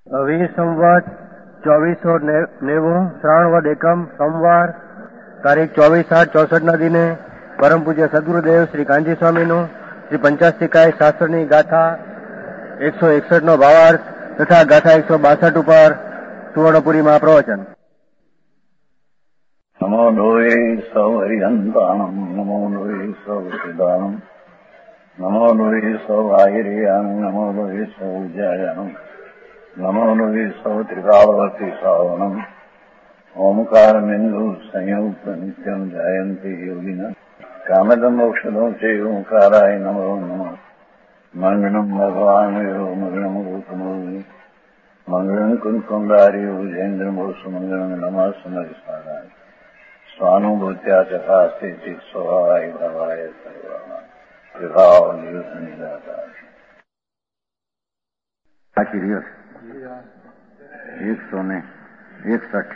સંવત 2490 શ્રાવણ વદ એકમ સોમવાર તારીખ 24/8/64 દિને પરમ પૂજ્ય સદગુરુદેવ શ્રી કાંજી સ્વામીનું શ્રી પંચાસ્તિકાય શાસ્ત્રની ગાથા 161 નો ભાવાર્થ તથા ગાથા 162 ઉપર સુવર્ણપુરીમાં પ્રવચન. નમો લોહે સૌ હરિહંતાણમ નમો લોહે સૌ સિદ્ધાણમ નમો લોહે સૌ આયર્યાણમ નમો લોહે સૌ જયાણમ નમો લોહે સૌ ત્રિકાવર્તી શ્રાવણમ ઓમકાર બિંદુ સંયુક્ત નિત્યમ જયંતિ યોગિના કામદમ મોક્ષદો છે ઓંકારાય નમો નમઃ. મંગળમ ભગવાન મંગળમ ગૌતમો મંગળમ કુંકુંડાર્યો જૈન્દ્રમો સુમંગળમ નમઃ સમરિસ્વારાય સ્વાનુભૂત્યા ચકાસ્તે સ્વભાવાય ભવાય સર્વાય વિભાવ નિદાતા. बाकी दिवस 161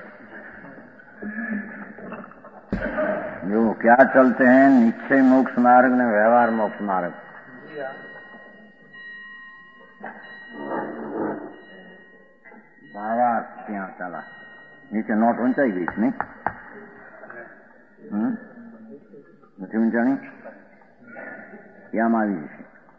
जो क्या चलते हैं निश्चय मोक्ष मार्ग ने व्यवहार मोक्ष मार्ग. भावार्थ ત્યાં ચાલા નીચે નોટ ઊંચાઈ ગઈ નહીં નથી ઊંચાણી યામાં આવી જશે.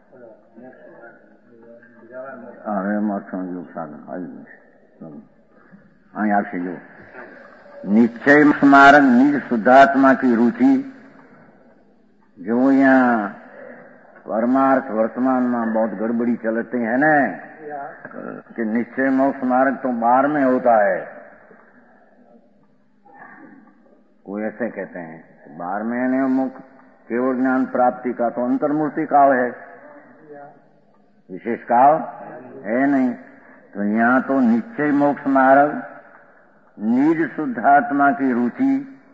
હવે અર્થનું યોગ સાધન આવી જશે અહીં આવશે. જો निश्चय मार्ग निज शुद्धात्मा की रुचि जो यहाँ परमार्थ वर्तमान में बहुत गड़बड़ी चलती है ना कि निश्चय मोक्ष मार्ग तो बाहर में होता है. कोई ऐसे कहते हैं बाहर में है मुख केवल ज्ञान प्राप्ति का तो अंतर्मूर्ति काल है, विशेष काल है नहीं. तो यहाँ तो निश्चय मोक्ष मार्ग निज शुद्धात्मा की रुचि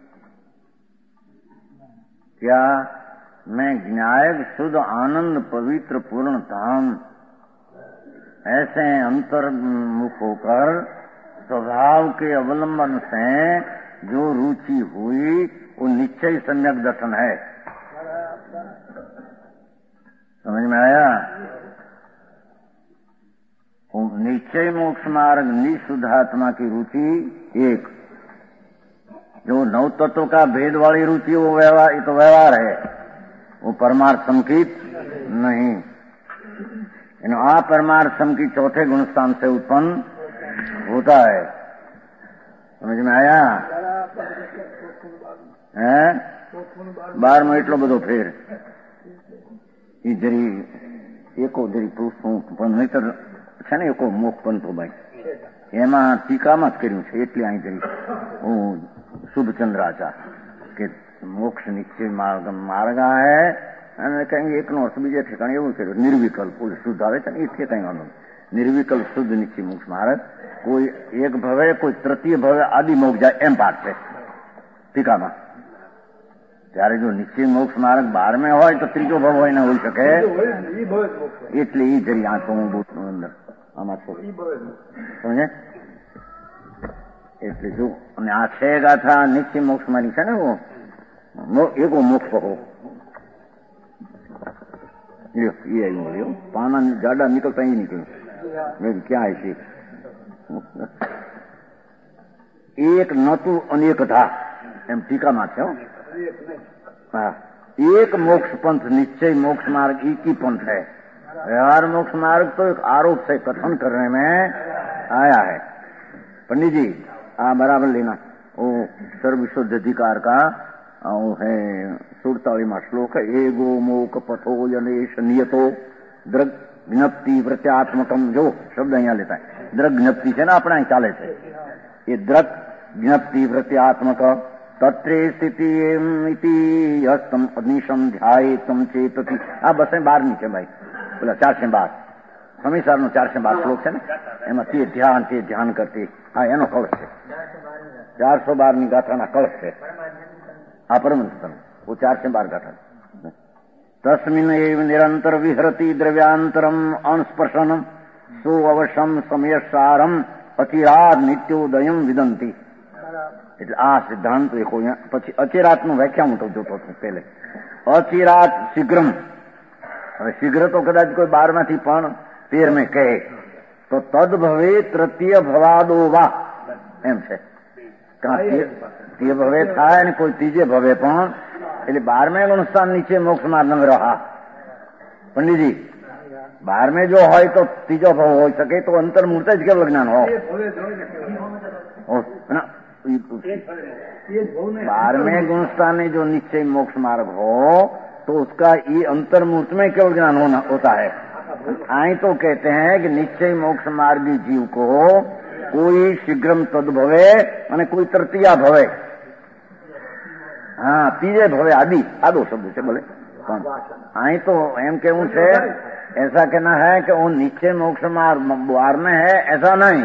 क्या मैं ज्ञायक शुद्ध आनंद पवित्र पूर्ण धाम ऐसे अंतर्मुख होकर स्वभाव के अवलंबन से जो रुचि हुई वो निश्चय सम्यक दर्शन है. समझ में आया? निश्चय मोक्ष मार्ग निशुद्धात्मा की रुचि एक. जो नौ तत्व का भेद वाली रुचि वो व्यवहार, ये तो व्यवहार है, वो परमार्थ संकित नहीं. अपरमार्थ संकित चौथे गुण स्थान से उत्पन्न होता है. समझ में आया? है 12 એટલો બધો ફેર એ જરી એકો જરી પૂછું પણ નહીતર છે ને એકો મોખ બનતો ભાઈ એમાં ટીકામાં જ કર્યું છે. એટલે અહીં જરી હું શુભચંદ્રાચાર કે મોક્ષ નિશ્ચય માર્ગ હે અને કઈ એકનો અર્થ બીજા ઠેકાણે એવું કર્યું નિર્વિકલ્પ શુદ્ધ આવે છે ને એ ઠેકાણું નિર્વિકલ્પ શુદ્ધ નિશ્ચય મોક્ષ માર્ગ. કોઈ એક ભવે કોઈ તૃતીય ભવે આદિ મોક્ષ જાય એમ પાઠ છે ટીકામાં. ત્યારે જો નિશ્ચય મોક્ષ માર્ગ 12 હોય તો ત્રીજો ભવ હોય ને હોઈ શકે એટલે એ જરી આ તો હું અંદર આમાં છું સમજે. એટલે જો અને આ છે ગાથા નિશ્ચય મોક્ષ મારી છે ને એકો મોક્ષ કહો ये आई पाना ज्यादा निकलता ही निकल मेरी क्या है एक नतु अनेक था एम टीका में छो. हाँ एक मोक्ष पंथ निश्चय मोक्ष मार्ग एक ही पंथ है. व्यवहार मोक्ष मार्ग तो एक आरोप से कथन करने में आया है. पंडित जी बराबर लेना वो सर्वविशुद्ध अधिकार का वो है 47वां श्लोक है. एगो मोक पथो यनेश नियतो द्रग ज्ञप्ति प्रत्यात्मकम. जो शब्द अहियां लेता है द्रग ज्ञप्ति है ना अपना ही चाले है ये द्रग ज्ञप्ति प्रत्यात्मक तत्रे स्थिति हस्तम अग्निशम ध्यायेतम चेतति. आ बस 12 છે ભાઈ બોલા 412 સમીસાર નો 412 શ્લોક છે ને એમાં તે ધ્યાન કરતી હા એનો કળશ છે. 412 ની ગાથાના કળશ છે આ પરમહંસ वो 412 गाथा. तस्मिन् एव निरंतर विहरति द्रव्यांतरम अनुस्पर्शन सो अवश्यम समयसारम अचिरात नित्योदयम विदंती. એટલે આ સિદ્ધાંત દેખો પછી અચિરાતનું વ્યાખ્યા હું જોતો હતો પહેલે. અચિરાત શીઘ્રમ. હવે શીઘ્ર તો કદાચ કોઈ 12 માંથી પણ 13 में કહે તો તદ ભવે તૃતીય ભવાદો વા એમ છે. તૃતીય ભવે થાય ને કોઈ ત્રીજે ભવે પણ, એટલે 12મે ગુણસ્થાન નીચે મોક્ષ માર્ગ રહા. પંડિતજી 12મે જો હોય તો ત્રીજો ભવ હોઈ શકે, તો અંતર્મૂર્ત જ કેવળ જ્ઞાન हो. 12वें गुणस्थान में जो निश्चय मोक्ष मार्ग हो तो उसका ये अंतर्मूर्त में केवल ज्ञान होता है. आई तो कहते हैं कि निश्चय मोक्ष मार्गी जीव को कोई शीघ्रम तद्भवे माने कोई तृतीया भवे, हाँ तीजे भवे आदि आदो शब्द से बोले. आई तो एम केवू है, ऐसा कहना है कि वो निश्चय मोक्ष मार्ग 12 में है, ऐसा नहीं.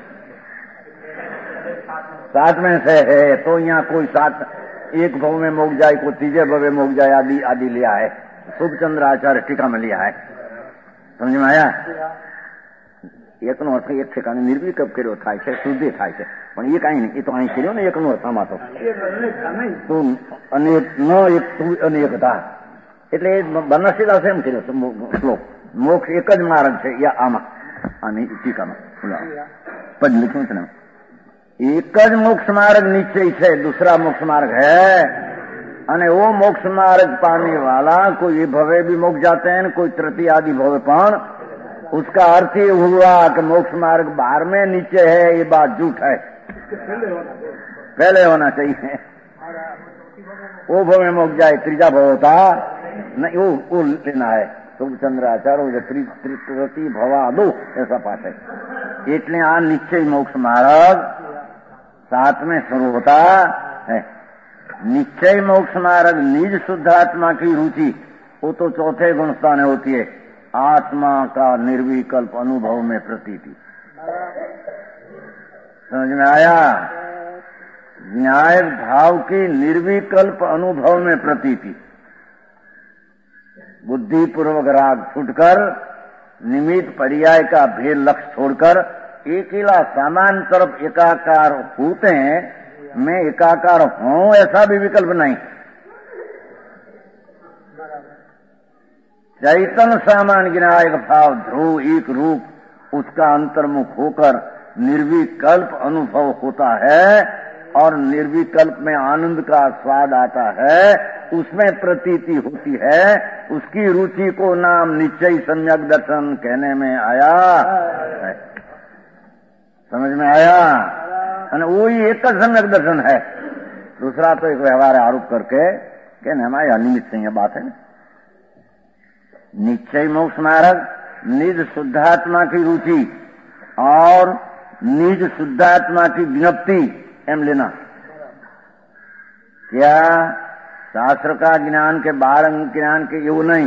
7 में से है तो यहाँ कोई 7 एक भव में मोग जाए, कोई तीजे भव में मोग जाए, आदि आदि लिया है. शुभचंद्र आचार्य टीका में लिया है. समझ में आया? એકનો અર્થ એક ઠેકાણે નિર્વિકલ્પ કર્યો થાય છે, શુદ્ધિ થાય છે, પણ એ કાંઈ નહીં. એ તો અહીં કર્યો ને એકનો અર્થ આમાં તો અનેક ન એક તું અનેકતા, એટલે બનશીદાસ એમ કર્યો શ્લોક. મોક્ષ એક જ માર્ગ છે या આમાં આની ટીકામાં પદ લખ્યું છે ને, एक ज मोक्ष मार्ग निश्चय है, दूसरा मोक्ष मार्ग है. अने वो मोक्ष मार्ग पाने वाला कोई भवे भी मोक्ष जाते हैं, कोई तृतीय आदि भवे पण. उसका अर्थ ये हुआ कि मोक्ष मार्ग 12वें नीचे है, ये बात झूठ है. पहले होना चाहिए. वो भवे मोक्ष जाए, त्रीजा भव होता नहीं, वो लेना है. शुभचंद्राचार्य तृतीय भवा दो ऐसा पाठ है. એટલે આ નિશ્ચય મોક્ષ માર્ગ 7वें शुरू होता है. निश्चय मोक्ष मार्ग निज शुद्ध आत्मा की रुचि, वो तो 4थे गुणस्थान में होती है. आत्मा का निर्विकल्प अनुभव में प्रतीति. समझ में आया? न्याय भाव की निर्विकल्प अनुभव में प्रतीति. बुद्धि पूर्वक राग छूटकर निमित्त पर्याय का भेद लक्ष्य छोड़कर एकेला सामान तरफ एकाकार होते हैं. मैं एकाकार हूं ऐसा भी विकल्प नहीं. चैतन्य सामान गिनायक भाव ध्रुव एक रूप, उसका अंतर्मुख होकर निर्विकल्प अनुभव होता है और निर्विकल्प में आनंद का स्वाद आता है, उसमें प्रतीति होती है. उसकी रुचि को नाम निश्चय सम्यक दर्शन कहने में आया है. समझ में आया? और वो ही एक सम्यक दर्शन है. दूसरा तो एक व्यवहार आरोप करके कहने में आया निमित्त से यह बात है. निश्चय मोक्ष मार्ग निज शुद्धात्मा की रुचि और निज शुद्धात्मा की विज्ञप्ति एम लेना. क्या शास्त्र का ज्ञान के बारंग ज्ञान के ये नहीं,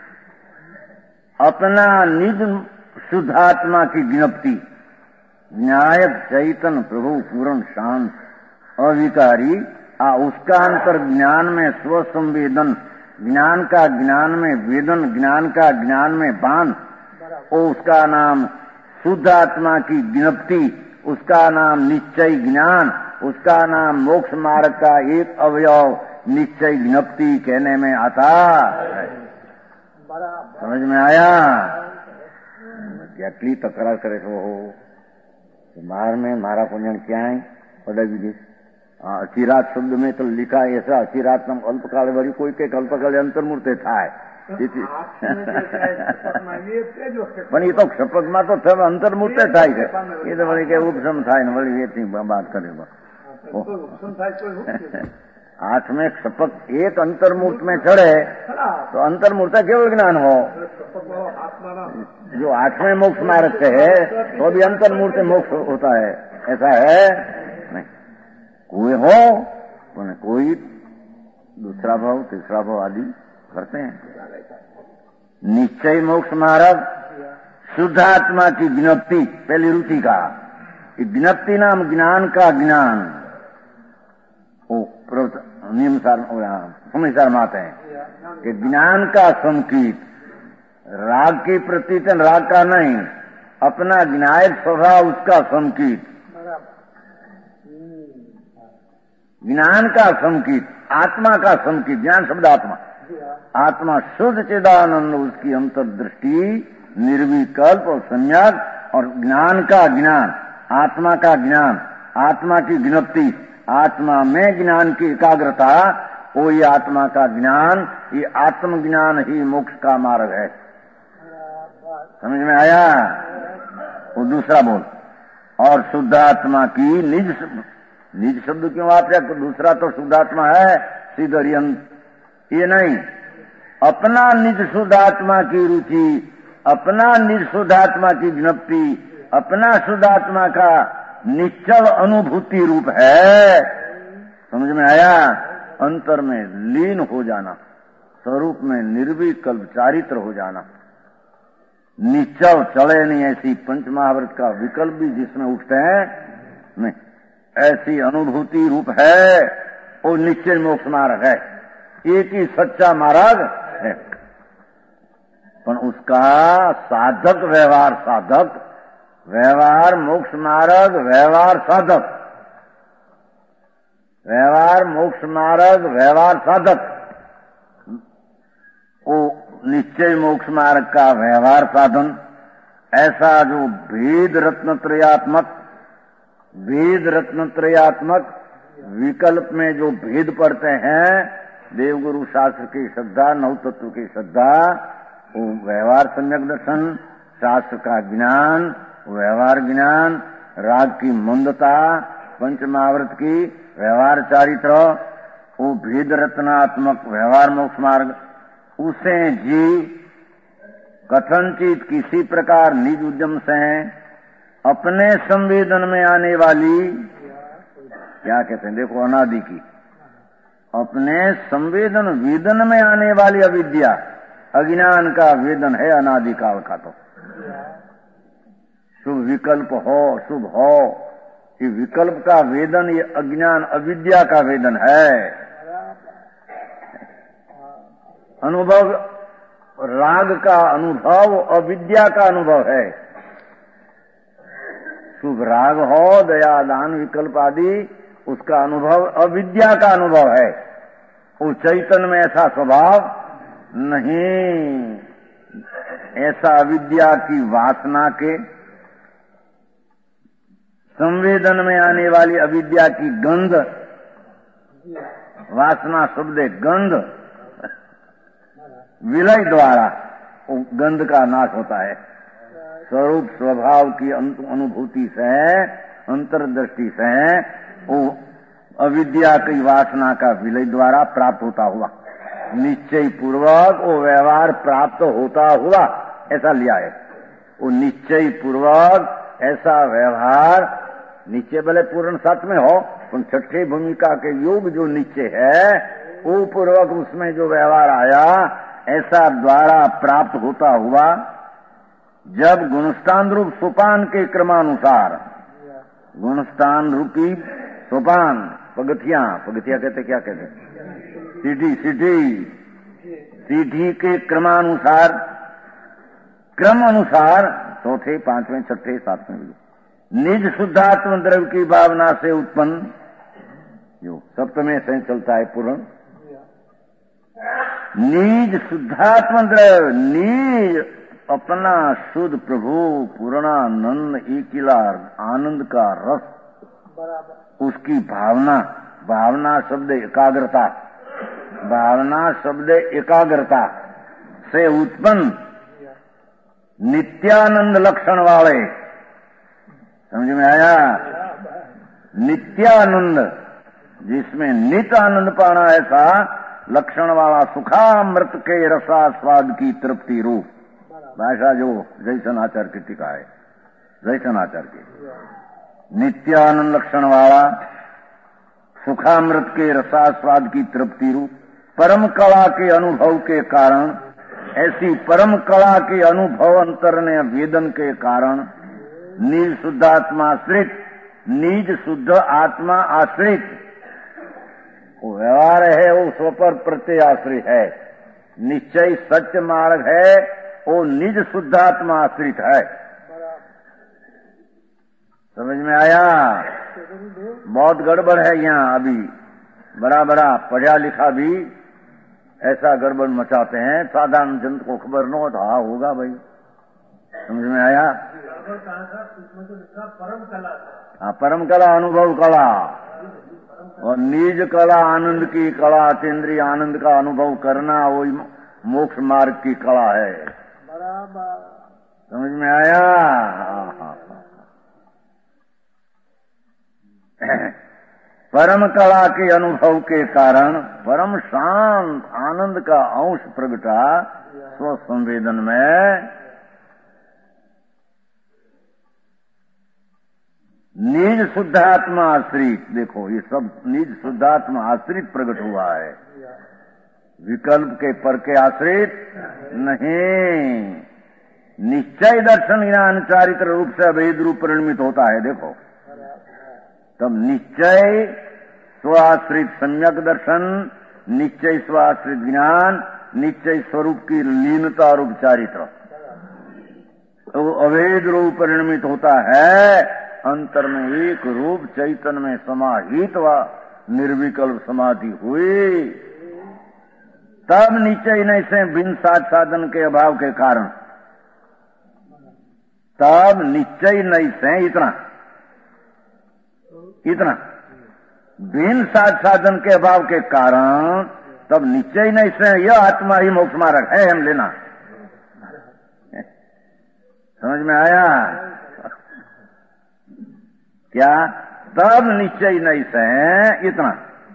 अपना निज शुद्धात्मा की विज्ञप्ति. न्यायक चैतन्य प्रभु पूर्ण शांत अविकारी, उसका अंतर ज्ञान में स्वसंवेदन, ज्ञान का ज्ञान में वेदन, ज्ञान का ज्ञान में बान, उसका नाम शुद्ध आत्मा की विज्ञप्ति, उसका नाम निश्चय ज्ञान, उसका नाम मोक्ष मार्ग का एक अवयव निश्चय विज्ञप्ति कहने में आता है. समझ में आया? કેટલી તકરાર કરે છો मार में मारा पुण्य क्या है पढ़ा विधि. अचिरात शब्द में तो लिखा है ऐसा, अचिरात नाम अल्पकाल वरी कोई के अल्पकाल अंतर्मूर्ते थाय. પણ એ તો ક્ષપકમાં તો અંતર્મૂર્તે થાય છે. એ તો વળી કે ઉપસમ થાય ને વળી વેચની વાત કરે. 8वें क्षपक एक अंतर्मूर्त में चढ़े तो अंतर्मूर्त केवल ज्ञान हो. जो 8वें मोक्ष मार्ग से है तो भी अंतर्मूर्त मोक्ष होता है, ऐसा है नहीं. कोई हो तो कोई दूसरा भाव तीसरा भाव आदि करते हैं. निश्चय मोक्ष मार्ग शुद्ध आत्मा की विज्ञप्ति, पहली रुचि का विज्ञप्ति नाम ज्ञान का ज्ञान. नियमसार माते हैं कि ज्ञान का संकीत, राग की प्रतीत राग का नहीं, अपना ज्ञायक स्वभाव उसका संकीत. ज्ञान का संकीत, आत्मा का संकीत. ज्ञान शब्द आत्मा, आत्मा शुद्ध चिदानंद, उसकी अंतर्दृष्टि निर्विकल्प और सम्यक और ज्ञान का ज्ञान, आत्मा का ज्ञान, आत्मा की ज्ञप्ति, आत्मा में ज्ञान की एकाग्रता, वो ये आत्मा का ज्ञान, ये आत्मज्ञान ही मोक्ष का मार्ग है। समझ में आया? वो दूसरा बोल। और शुद्धात्मा की निज शब्द क्यों आप या दूसरा तो शुद्धात्मा है सिद्धरियंत, ये नहीं, अपना निज शुद्धात्मा की रुचि, अपना निज शुद्धात्मा की ज्ञप्ति, अपना शुद्धात्मा का निश्चल अनुभूति रूप है। समझ में आया? अंतर में लीन हो जाना, स्वरूप में निर्विकल्प चारित्र हो जाना, निश्चल चले नहीं, ऐसी पंच महाव्रत का विकल्प भी जिसमें उठते हैं नहीं, ऐसी अनुभूति रूप है, वो निश्चय मोक्ष मार्ग है, एक ही सच्चा मार्ग है। पर उसका साधक व्यवहार साधक, व्यवहार मोक्ष मार्ग, व्यवहार साधक, व्यवहार मोक्ष मार्ग, व्यवहार साधक, वो निश्चय मोक्ष मार्ग का व्यवहार साधन, ऐसा जो भेद रत्नत्रयात्मक विकल्प में जो भेद पड़ते हैं, देवगुरु शास्त्र की श्रद्धा, नवतत्व की श्रद्धा, वो व्यवहार सम्यक दर्शन, शास्त्र का ज्ञान, व्यवहार ज्ञान, राग की मंदता, पंच महाव्रत की व्यवहार चारित्र, वो भेद रत्नात्मक व्यवहार मोक्ष मार्ग, उसे जी कथनचित किसी प्रकार निज उद्यम से अपने संवेदन में आने वाली, क्या कहते हैं देखो, अनादि की, अपने संवेदन वेदन में आने वाली अविद्या, अज्ञान का वेदन है अनादि काल का। तो शुभ विकल्प हो, शुभ हो, ये विकल्प का वेदन, ये अज्ञान अविद्या का वेदन है। अनुभव राग का अनुभव अविद्या का अनुभव है। शुभ राग हो, दया दान विकल्प आदि, उसका अनुभव अविद्या का अनुभव है। वो चैतन्य में ऐसा स्वभाव नहीं, ऐसा अविद्या की वासना के, संवेदन में आने वाली अविद्या की गंध, वासना शब्द गंध, विलय द्वारा वो गंध का नाश होता है। स्वरूप स्वभाव की अनुभूति से, अंतर्दृष्टि से वो अविद्या की वासना का विलय द्वारा प्राप्त होता हुआ, निश्चय पूर्वक वो व्यवहार प्राप्त होता हुआ, ऐसा लिया है। वो निश्चय पूर्वक ऐसा व्यवहार, निश्चय भले पूर्ण सच में हो, पर छठी भूमिका के योग जो निश्चय है, वो पूर्वक उसमें जो व्यवहार आया, ऐसा द्वारा प्राप्त होता हुआ, जब गुणस्थान रूप सोपान के क्रमानुसार, गुणस्थान रूपी सोपान, पगथियां कहते, क्या कहते, सीढ़ी के क्रमानुसार, क्रम अनुसार, चौथे, पांचवें, छठे, सातवें, निज शुद्धात्म द्रव्य की भावना से उत्पन्न, जो सप्तमें से चलता है पूर्ण, निज शुद्धात्म द्रव्य, निज अपना शुद्ध प्रभु पूर्णानंद एकिला आनंद का रस, उसकी भावना, भावना शब्द एकाग्रता, भावना शब्द एकाग्रता से उत्पन्न नित्यानंद लक्षण वाले, समझ में आया? नित्यानंद, जिसमें नित्य आनंद पाना, ऐसा लक्षण वाला सुखामृत के रसास्वाद की तृप्ति रूप भाषा जो जैसन आचार की टीका है, जैसन आचार की नित्यानंद लक्षण वाला सुखामृत के रसास्वाद की तृप्ति रूप परम कला के अनुभव के कारण, ऐसी परम कला के अनुभव अंतरने वेदन के कारण निज शुद्धात्मा आश्रित, निज शुद्ध आत्मा आश्रित वो व्यवहार है, वो स्वपर प्रत्यय आश्रित है। निश्चय सत्य मार्ग है, वो निज शुद्धात्मा आश्रित है। समझ में आया? बहुत गड़बड़ है यहाँ अभी, बड़ा बड़ा पढ़ा लिखा भी ऐसा गड़बड़ मचाते हैं, साधारण जन को खबर न हो तो हाँ होगा भाई। समझ में आया? उसमें तो लिखा परम कला था। हाँ, परम कला अनुभव कला, और निज कला आनंद की कला, अतीन्द्रिय आनंद का अनुभव करना वही मोक्ष मार्ग की कला है। बराबर समझ में आया? परम कला के अनुभव के कारण परम शांत आनंद का अंश प्रगटा स्व संवेदन में, निज शुद्धात्मा आश्रित। देखो ये सब निज शुद्धात्मा आश्रित प्रकट हुआ है, विकल्प के पर के आश्रित नहीं। निश्चय दर्शन ज्ञान चारित्र रूप से अभेद रूप परिणमित होता है। देखो तब निश्चय स्वाश्रित सम्यक दर्शन, निश्चय स्वाश्रित ज्ञान, निश्चय स्वरूप की लीनता और उपचारित्र, तो अभेद रूप परिणमित होता है। अंतर में एक रूप चैतन्य में समाहित व निर्विकल्प समाधि हुई। तब निश्चय नहीं से बिन साधन के अभाव के कारण, तब निश्चय नहीं से इतना बिन साधन के अभाव के कारण, तब निश्चय नहीं से यह आत्मा ही मोक्ष मार्ग है, हम लेना। समझ में आया क्या? तब निश्चय नहीं से इतना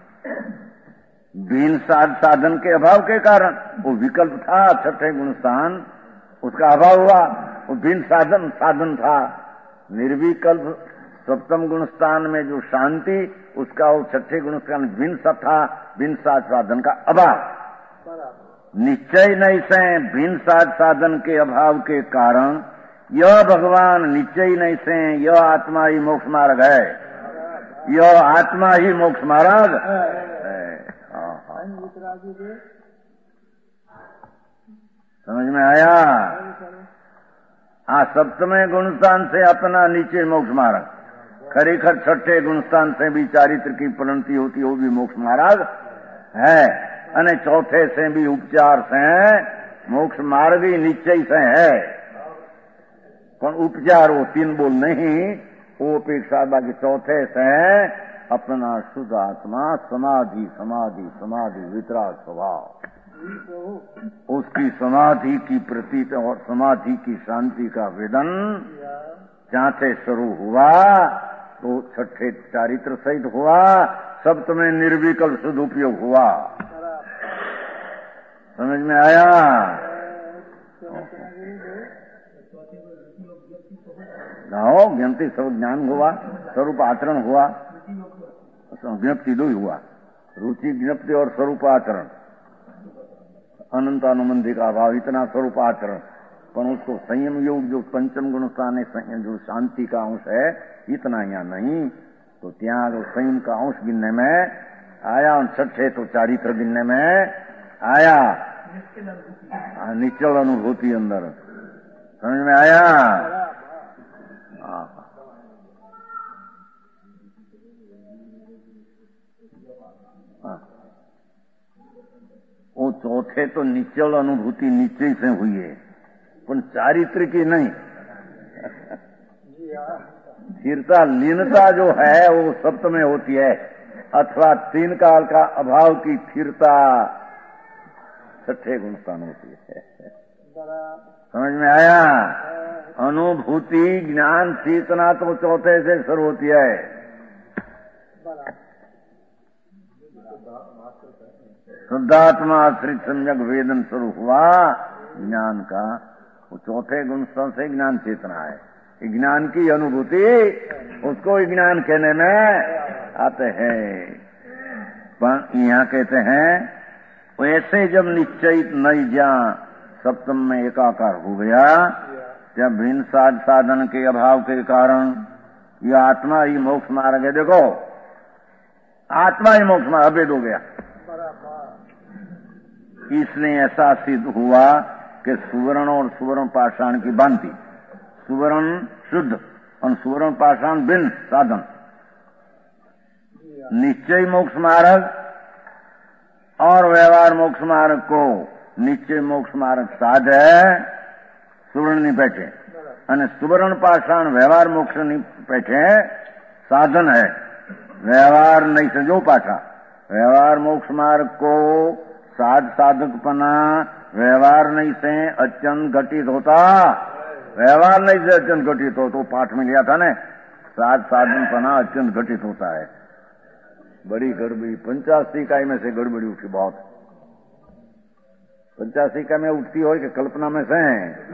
बिन साधन के अभाव के कारण, वो विकल्प था छठे गुणस्थान, उसका अभाव हुआ। वो बिन साधन था, निर्विकल्प सप्तम गुणस्थान में जो शांति, उसका वो छठे गुणस्थान बिन सा था, बिन साधन का अभाव। निश्चय नहीं से बिन साधन के अभाव के कारण यह भगवान निश्चय नहीं से यह आत्मा ही मोक्ष मार्ग है, यह आत्मा ही मोक्ष मार्ग है। समझ में आया? हाँ, सप्तमे गुणस्थान से अपना नीचे मोक्ष मार्ग, खरेखर छठे गुणस्थान से भी चारित्र की प्रणति होती, वो भी मोक्ष मार्ग है। अने चौथे से भी उपचार से मोक्ष मार्ग ही निश्चय से है, पर उपचार वो तीन बोल नहीं, वो अपेक्षा बाकी चौथे से अपना शुद्ध आत्मा समाधि समाधि समाधि वितराग स्वभाव, उसकी समाधि की प्रतीत और समाधि की शांति का वेदन चाहते शुरू हुआ, तो छठे चारित्र सहित हुआ, सप्तमे निर्विकल्प शुद्ध उपयोग हुआ। समझ में आया? गाओ ज्ञप्ति सब ज्ञान हुआ, स्वरूप आचरण हुआ, ज्ञप्ति दो ही हुआ, रुचि ज्ञप्ति और स्वरूप आचरण, अनंत अनुबंधी का अभाव, इतना स्वरूप आचरण। पर उसको संयम योग जो पंचम गुणस्थान है, जो शांति का अंश है, इतना यहाँ नहीं। तो ત્યાં जो संयम का अंश गिनने में आया, और छठे तो चारित्र गिनने में आया, निश्चल अनुभूति अंदर। समझ में आया? वो चौथे तो निश्चल अनुभूति निश्चय से हुई है, पर चारित्र की नहीं। स्थिरता लीनता जो है वो सप्तमे होती है, अथवा तीन काल का अभाव की स्थिरता छठे गुणस्थान होती है। समझ में आया? अनुभूति ज्ञान चेतना तो चौथे से शुरू होती है। शुद्धात्मा आश्रित सम्यक वेदन शुरू हुआ ज्ञान का, वो चौथे गुणस्थान से ज्ञान चेतना है। ज्ञान की अनुभूति, उसको ज्ञान कहने में आते हैं। पर यहाँ कहते हैं वैसे जब निश्चयित नहीं जा सप्तम में एकाकार हो गया, जब भिन्न साधन के अभाव के कारण यह आत्मा ही मोक्ष मार्ग है। देखो आत्मा ही मोक्ष मार्ग अभेद हो गया, इसलिए ऐसा सिद्ध हुआ कि सुवर्ण और सुवर्ण पाषाण की भांति, सुवर्ण शुद्ध और सुवर्ण पाषाण भिन्न साधन, निश्चय मोक्ष मार्ग और व्यवहार मोक्ष मार्ग को निश्चय मोक्ष मार्ग साध है, सुवर्ण नहीं बैठे। અને સુવર્ણ પાષાણ વ્યવહાર મોક્ષની પેઠે साधन है, व्यवहार नहीं से जो पाछा व्यवहार मोक्ष मार्ग को साधकपना व्यवहार नहीं से अत्यंत घटित होता, व्यवहार नहीं से अत्यंत घटित हो, तो पाठ में लिया था ने, साधनपना अत्यंत घटित होता है। बड़ी गड़बड़ी 85 इकाई में से गड़बड़ी उठी बहुत। 85 इकाई में उठती हो कि कल्पना में से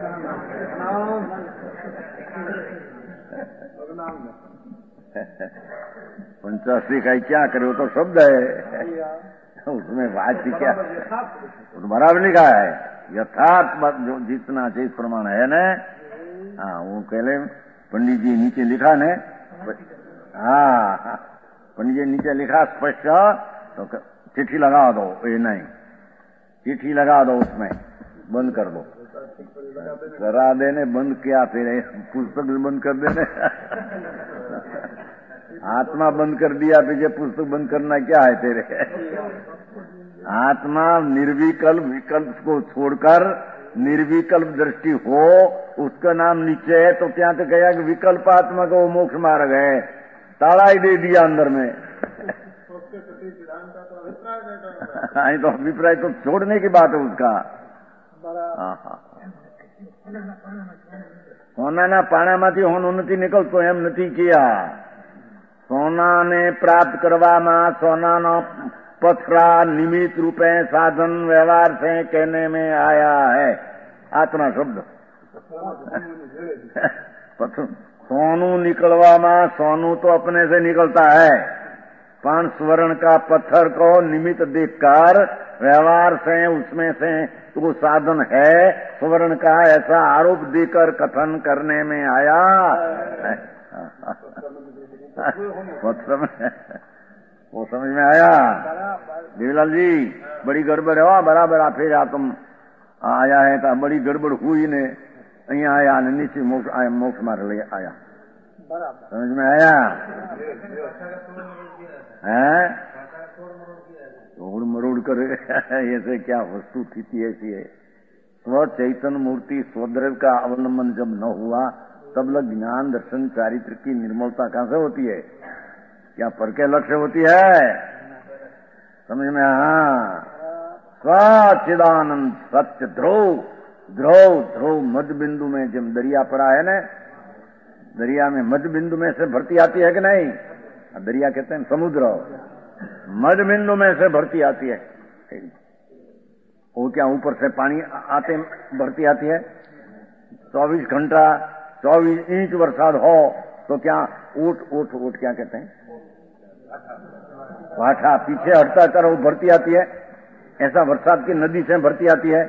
85 इकाई क्या करे, वो तो शब्द है, उसमें बात की क्या, वो तो बराबर लिखा है, यथार्थ बात जो जितना चाहिए इस प्रमाण है न। हाँ, वो कहले पंडित जी नीचे लिखा ने, हाँ पंडित जी नीचे लिखा स्पष्ट, तो चिट्ठी लगा दो, ये नहीं चिट्ठी लगा दो, उसमें बंद कर दो, करा देने बंद किया, फिर पुस्तक बंद कर देने आत्मा बंद कर दिया, तुझे पुस्तक बंद करना क्या है तेरे। आत्मा निर्विकल्प विकल्प को छोड़कर निर्विकल्प दृष्टि हो, उसका नाम नीचे है, तो क्या तो कहा कि विकल्प आत्मा का वो मोक्ष मार्ग है, ताला ही दे दिया अंदर में। तो अभिप्राय तो छोड़ने की बात है उसका। सोना पाणामांथी होनो नथी निकलतो एम नथी किया। सोना ने प्राप्त करवामां सोनानो पथरा निमित्त रूपे साधन व्यवहार से कहने में आया है, आत्मा शब्द। सोनू निकलवामां सोनू तो अपने से निकलता है, पण स्वर्ण का पत्थर को निमित्त देखकर व्यवहार से उसमें से तो साधन है स्वर्ण का, ऐसा आरोप देकर कथन करने में आया। वो समझ में आया देवीलाल जी? बड़ी गड़बड़ है, बराबर आप फिर तुम आया है तो बड़ी गड़बड़ हुई ने, अहियां आया ने नीचे मोक्ष मार्ग ले आया, समझ में आया है? तोड़ मरोड़ कर ऐसे क्या वस्तु स्थिति ऐसी है। स्व चैतन्य मूर्ति स्वद्रव्य का अवलंबन जब न हुआ तब लग ज्ञान दर्शन चारित्र की निर्मलता कहां से होती है? क्या पर के लक्ष्य होती है? समझ में? हाँ, सच्चिदानंद सत्य ध्रुव ध्रुव ध्रुव मध्य बिंदु में जब दरिया पड़ा है ना, दरिया में मध्य बिंदु में से भरती आती है कि नहीं? दरिया कहते हैं समुद्र, मध्य बिंदु में से भरती आती है। वो क्या ऊपर से पानी आते भरती आती है? 24 घंटा 24 इंच बरसात हो तो क्या ऊट क्या कहते हैं, भाठा पीछे हटता कर वो भरती आती है, ऐसा बरसात की नदी से भरती आती है।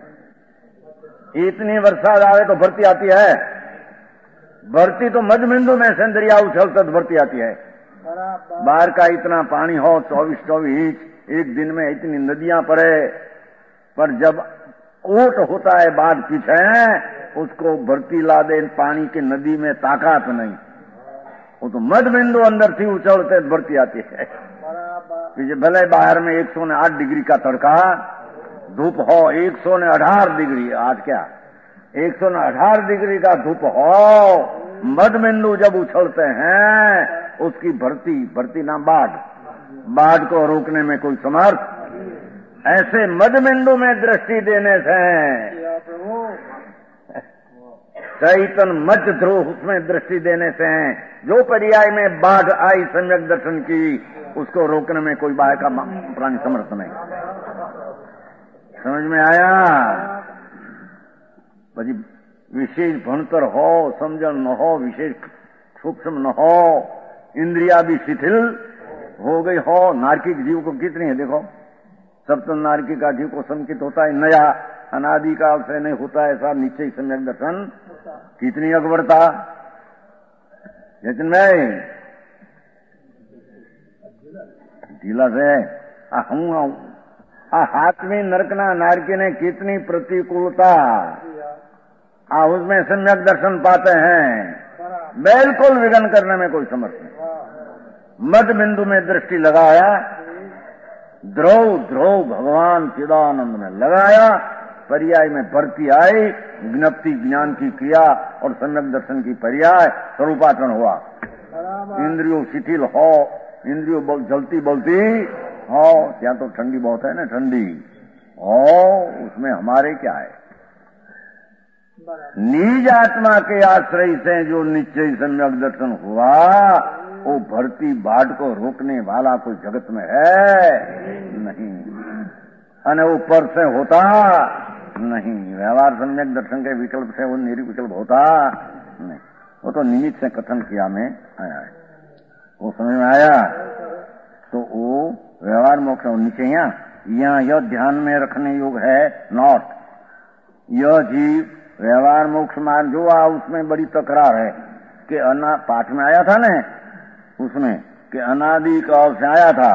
इतनी बरसात आवे तो भरती आती है, भरती तो मध्य बिंदु में से दरिया उछलता तो भरती आती है। बाहर का इतना पानी हो 24 इंच एक दिन में इतनी नदियां पड़े, पर जब ऊट होता है बाढ़ पीछे उसको भरती ला दे पानी की नदी में ताकत नहीं, वो तो मध्य बिंदु अंदर थी उछलते भरती आती है। पीछे भले बाहर में 108 डिग्री का तड़का धूप हो, 118 डिग्री, आज क्या 118 डिग्री का धूप हो, मध्य बिंदु जब उछलते हैं उसकी भरती ना बाढ़ को रोकने में कोई समर्थ। ऐसे मध्य बिंदु में दृष्टि देने से चैतन मध्य ध्रुव उसमें दृष्टि देने से जो पर्याय में बाढ़ आई सम्यक दर्शन की, उसको रोकने में कोई बाहर का प्राणी समर्थ नहीं। समझ में आया? પછી विशेष भणतर हो, समझन न हो, विशेष सूक्ष्म न हो, इंद्रिया भी शिथिल हो गई हो। नार्किक जीव को कितनी है देखो, सप्तम नार्किक का जीव को संकित होता है, नया अनादि काल से नहीं होता है ऐसा निश्चय सम्यक दर्शन, कितनी अकबरता। लेकिन मैं ढीला से हूं हाथ में नरकना नारकी ने कितनी प्रतिकूलता, उसमें सम्यक दर्शन पाते हैं, बिल्कुल विघन करने में कोई समर्थ नहीं। मध्य बिंदु में दृष्टि लगाया, ध्रुव ध्रुव भगवान चिदानंद में लगाया, पर्याय में भरती आई, ज्ञप्ति ज्ञान की क्रिया और सम्यक दर्शन की पर्याय स्वरूपाचरण हुआ। इंद्रियों शिथिल हो, इंद्रियों जलती बोलती हो, यहाँ तो ठंडी बहुत है ना, ठंडी हो, उसमें हमारे क्या है? निज आत्मा के आश्रय से जो निश्चय सम्यक दर्शन हुआ, वो भरती बाढ़ को रोकने वाला कोई जगत में है नहीं, अने वो पर से होता नहीं। व्यवहार सम्यक दर्शन के विकल्प से वो निर्विकल्प होता नहीं, वो तो निमित्त से कथन किया में आया है, वो समझ में आया। तो वो व्यवहार मोक्ष नीचे यहाँ यह ध्यान में रखने योग्य है नॉट। यह जीव व्यवहार मोक्ष मार्ग जो आ उसमें बड़ी तकरार है कि पाठ में आया था ना, उसमें कि अनादि काल से आया था,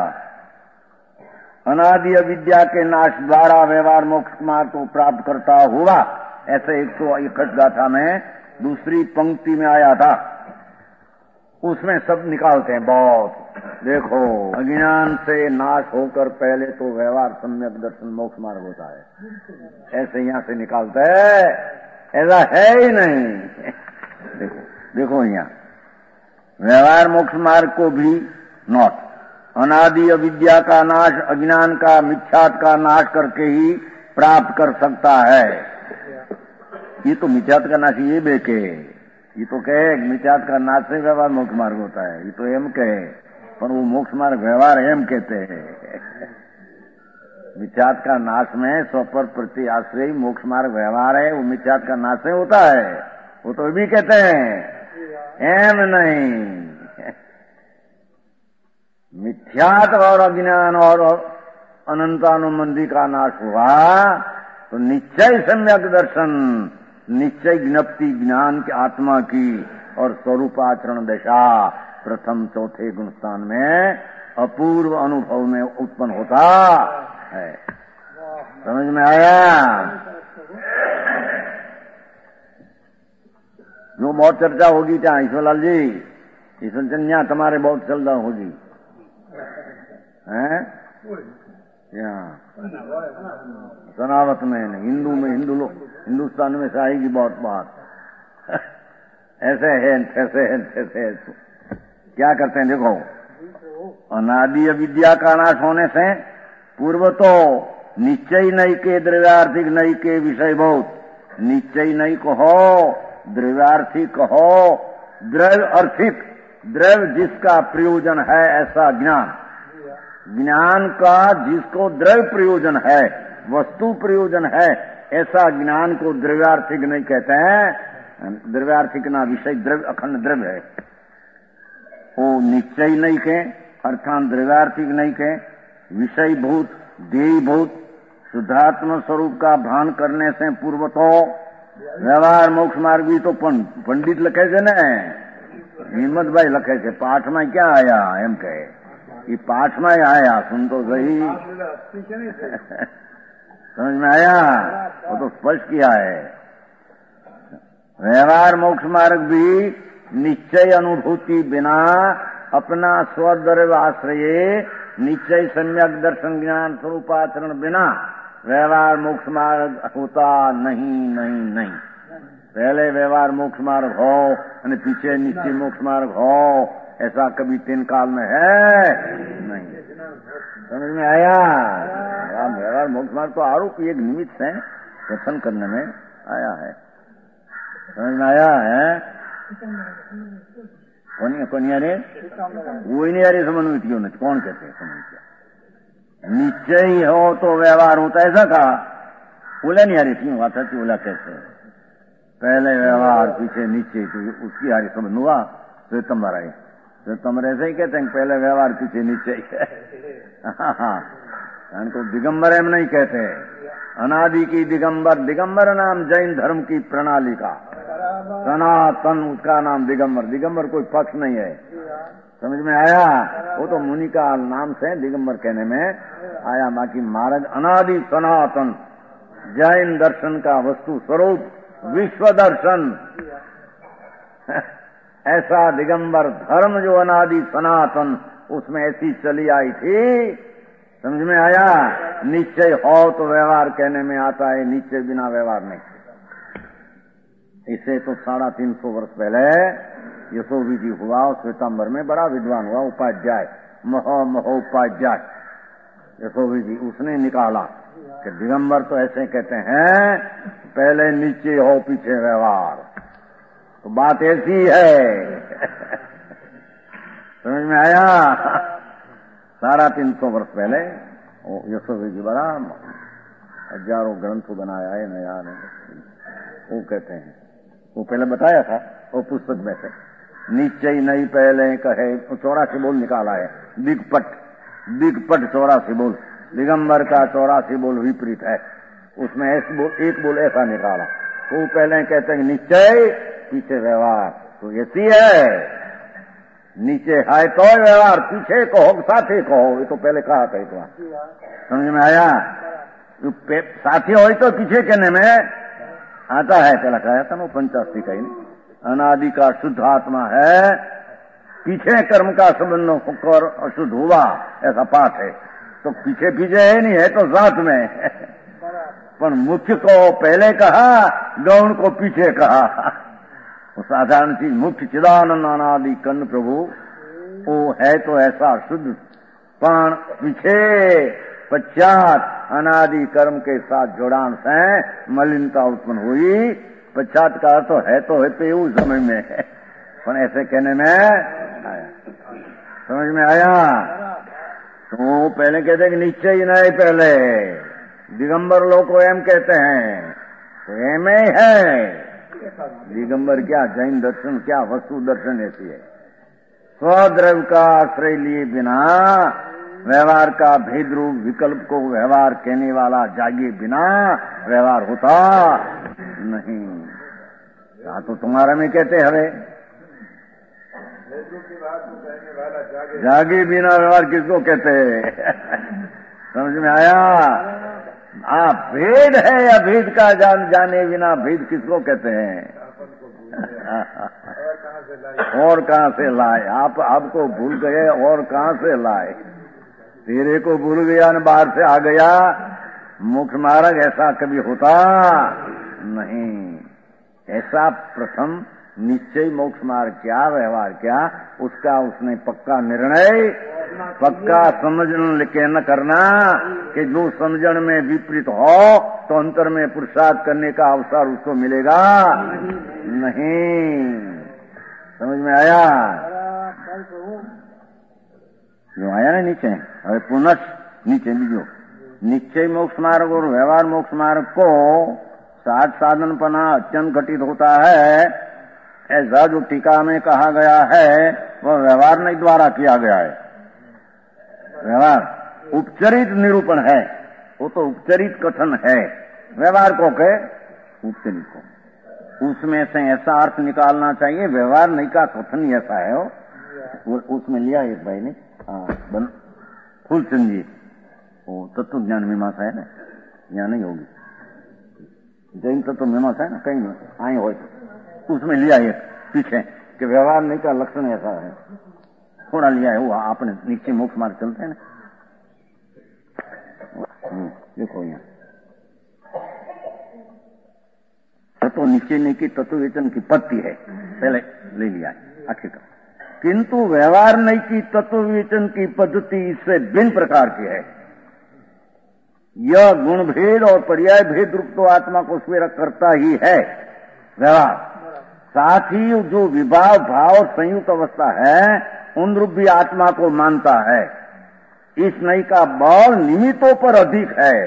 अनादि अविद्या के नाश द्वारा व्यवहार मोक्ष मार्ग को प्राप्त करता हुआ, ऐसे 161 गाथा में दूसरी पंक्ति में आया था। उसमें सब निकालते हैं बहुत। देखो, अज्ञान से नाश होकर पहले तो व्यवहार सम्यक दर्शन मोक्ष मार्ग होता है, ऐसे यहां से निकालते हैं, ऐसा है ही नहीं। देखो यहाँ व्यवहार मोक्ष मार्ग को भी नॉट अनादि अविद्या का नाश, अज्ञान का मिथ्यात्व का नाश करके ही प्राप्त कर सकता है। ये तो मिथ्यात्व का नाश ये बेके, ये तो कहे मिथ्यात्व का नाश से व्यवहार मोक्ष मार्ग होता है, ये तो एम कहे, पर वो मोक्ष मार्ग व्यवहार एम कहते हैं। मिथ्यात्व का नाश में स्वपर प्रति आश्रय मोक्ष मार्ग व्यवहार है, वो मिथ्यात्व का नाश से होता है, वो तो भी कहते हैं, एम नहीं। मिथ्यात्व और अज्ञान और अनंतानुबंधी का नाश हुआ तो निश्चय सम्यक दर्शन, निश्चय ज्ञप्ति ज्ञान की आत्मा की और स्वरूपाचरण दशा प्रथम चौथे गुण स्थान में अपूर्व अनुभव में उत्पन्न होता है। समझ में आया? जो बहुत चर्चा होगी क्या ईश्वरलाल जी, ईश्वर चंद्या तुम्हारे बहुत चर्चा होगी हैं? सनावत में हिंदू में, हिंदू लोग हिंदुस्तान में से आएगी बहुत बात। ऐसे है ऐसे है ऐसे है। क्या करते हैं देखो, अनादि अविद्या का नाश होने से पूर्व तो निश्चय नहीं के द्रव्यार्थिक नहीं के विषय बहुत, निश्चय नहीं कहो, द्रव्यार्थिक कहो, द्रव्य अर्थिक, द्रव्य जिसका प्रयोजन है ऐसा ज्ञान, ज्ञान का जिसको द्रव्य प्रयोजन है, वस्तु प्रयोजन है, ऐसा ज्ञान को द्रव्यार्थिक नहीं कहते हैं। द्रव्यार्थिक ना विषय द्रव्य अखंड द्रव्य है, वो निश्चय नहीं के अर्थात द्रव्यार्थिक नहीं के, विषय भूत देही भूत शुद्धात्म स्वरूप का भान करने से पूर्व तो व्यवहार मोक्ष मार्ग भी तो पंडित लखे थे न, हिम्मत भाई लखे थे, पाठ में क्या आया एम कहे, ये पाठ में आया, सुन तो सही। समझ में आया? वो तो स्पष्ट किया है। व्यवहार मोक्ष मार्ग भी निश्चय अनुभूति बिना अपना स्वद्रव्य आश्रय निश्चय सम्यक दर्शन ज्ञान स्वरूपाचरण बिना व्यवहार मोक्ष मार्ग होता नहीं नहीं नहीं। पहले व्यवहार मोक्ष मार्ग हो और पीछे निश्चय मोक्ष मार्ग हो, ऐसा कभी 3 काल में है नहीं। समझ में आया? व्यवहार मोक्ष मार्ग तो आरोप एक निमित्त है, कथन करने में आया है। समझ में आया है? कौन यारे वो ही नहीं यारे समझ में क्यों नहीं, कौन कहते हैं समझ क्या? निश्चय हो तो व्यवहार होता है, ऐसा कहा बोला नहीं यारे क्यों आता थी, बोला कैसे पहले व्यवहार पीछे नीचे, तो उसकी यारी समझ हुआ श्वेतंबर आए, श्वेतंबर ऐसे ही कहते हैं पहले व्यवहार पीछे नीचे। को दिगंबर एम नहीं कहते, अनादि की दिगंबर, दिगंबर नाम जैन धर्म की प्रणाली का, सनातन उसका नाम दिगंबर, दिगंबर कोई पक्ष नहीं है। समझ में आया? वो तो मुनि का नाम से दिगंबर कहने में आया, बाकी महाराज अनादि सनातन जैन दर्शन का वस्तु स्वरूप विश्व दर्शन ऐसा दिगंबर धर्म जो अनादि सनातन उसमें ऐसी चली आई थी। समझ में आया? निश्चय हो तो व्यवहार कहने में आता है, निश्चय बिना व्यवहार नहीं। इसे तो 350 वर्ष पहले यशोवी जी हुआ, श्वेतांबर में बड़ा विद्वान हुआ, उपाध्याय, महोपाध्याय यशोवी जी, उसने निकाला कि दिगंबर तो ऐसे कहते हैं, पहले नीचे हो पीछे व्यवहार। तो बात ऐसी है। समझ में आया? 350 वर्ष पहले यशोवी जी बड़ा हजारों ग्रंथ बनाया है नया ने, वो कहते हैं, वो पहले बताया था वो पुस्तक में से, निश्चय नहीं पहले कहे, 84 बोल निकाला है, दिग्पट 84 बोल, दिगंबर का 84 बोल विपरीत है, उसमें एक बोल ऐसा निकाला। वो पहले कहते हैं निश्चय पीछे व्यवहार, तो ऐसी है, नीचे है तो व्यवहार, पीछे कहो साथी कहो, ये तो पहले कहा था। तो समझ में आया? साथी हो तो पीछे कहने में आता है, पहला कहा था ना 85 का ही, अनादि का शुद्ध आत्मा है, पीछे कर्म का संबंध होकर अशुद्ध हुआ, ऐसा पाठ है। तो पीछे पीछे है नहीं है तो साथ में पर मुख्य को पहले कहा, गौण को पीछे कहा। साधारण चीज मुख्य चिदानंद अनादि कन्न प्रभु वो है तो ऐसा शुद्ध, पण पीछे पश्चात अनादि कर्म के साथ जोड़ान से मलिनता उत्पन्न हुई। पश्चात का अर्थ तो है पे उस समय में है, पर ऐसे कहने में आया। समझ में आया? तो पहले कहते हैं कि निश्चय ही नहीं, पहले दिगंबर लोग को एम कहते हैं, तो एम ही है। दिगंबर क्या जैन दर्शन, क्या वस्तु दर्शन ऐसी है। स्वद्रव्य का आश्रय लिए बिना व्यवहार का भेद रूप विकल्प को व्यवहार कहने वाला जागे बिना व्यवहार होता नहीं। या तो तुम्हारा में कहते हवे जागे बिना व्यवहार किसको कहते समझ में आया? भेद है या भेद का जाने बिना भेद किसको कहते हैं? और कहां से लाए? आप आपको भूल गए और कहां से लाए? तेरे को भूल गया न बाहर से आ गया। मोक्ष मार्ग ऐसा कभी होता नहीं। ऐसा प्रथम निश्चय मोक्ष मार्ग क्या, व्यवहार क्या, उसका उसने पक्का निर्णय, पक्का समझन के न करना कि जो समझन में विपरीत हो तो अंतर में पुरुषार्थ करने का अवसर उसको मिलेगा नहीं। समझ में आया? जो आया ना नीचे, अरे पुनः नीचे बीजो निश्चय मोक्ष मार्ग और व्यवहार मोक्ष मार्ग को साध साधनपना अत्यंत घटित होता है, ऐसा जो टीका में कहा गया है वह व्यवहार नहीं द्वारा किया गया है। व्यवहार उपचरित निरूपण है, वो तो उपचरित कथन है। व्यवहार को कहे उपचरित को, उसमें से ऐसा अर्थ निकालना चाहिए। व्यवहार नहीं का कथन ही ऐसा है वो उसमें लिया एक भाई ने, फूलचंद जी, वो तत्व ज्ञान मीमांसा है ना, यहाँ नहीं होगी, जैन तत्व मीमांसा है ना, कहीं आए हो उसमें लिया एक पीछे कि व्यवहार नहीं का लक्षण ऐसा है, थोड़ा लिया है वो। आपने नीचे मोक्ष मार्ग चलते हैं ना, देखो यहाँ तत्व नीचे नहीं की तत्व वेतन की पत्ती है, पहले ले लिया है आखिरकार। किंतु व्यवहार नहीं की तत्व विवेचन की पद्धति इससे भिन्न प्रकार की है। यह गुण भेद और पर्याय भेद रूप तो आत्मा को स्वीकार करता ही है व्यवहार, साथ ही जो विभाव भाव संयुक्त अवस्था है उन रूप भी आत्मा को मानता है। इस नई का बल निमित्तों पर अधिक है।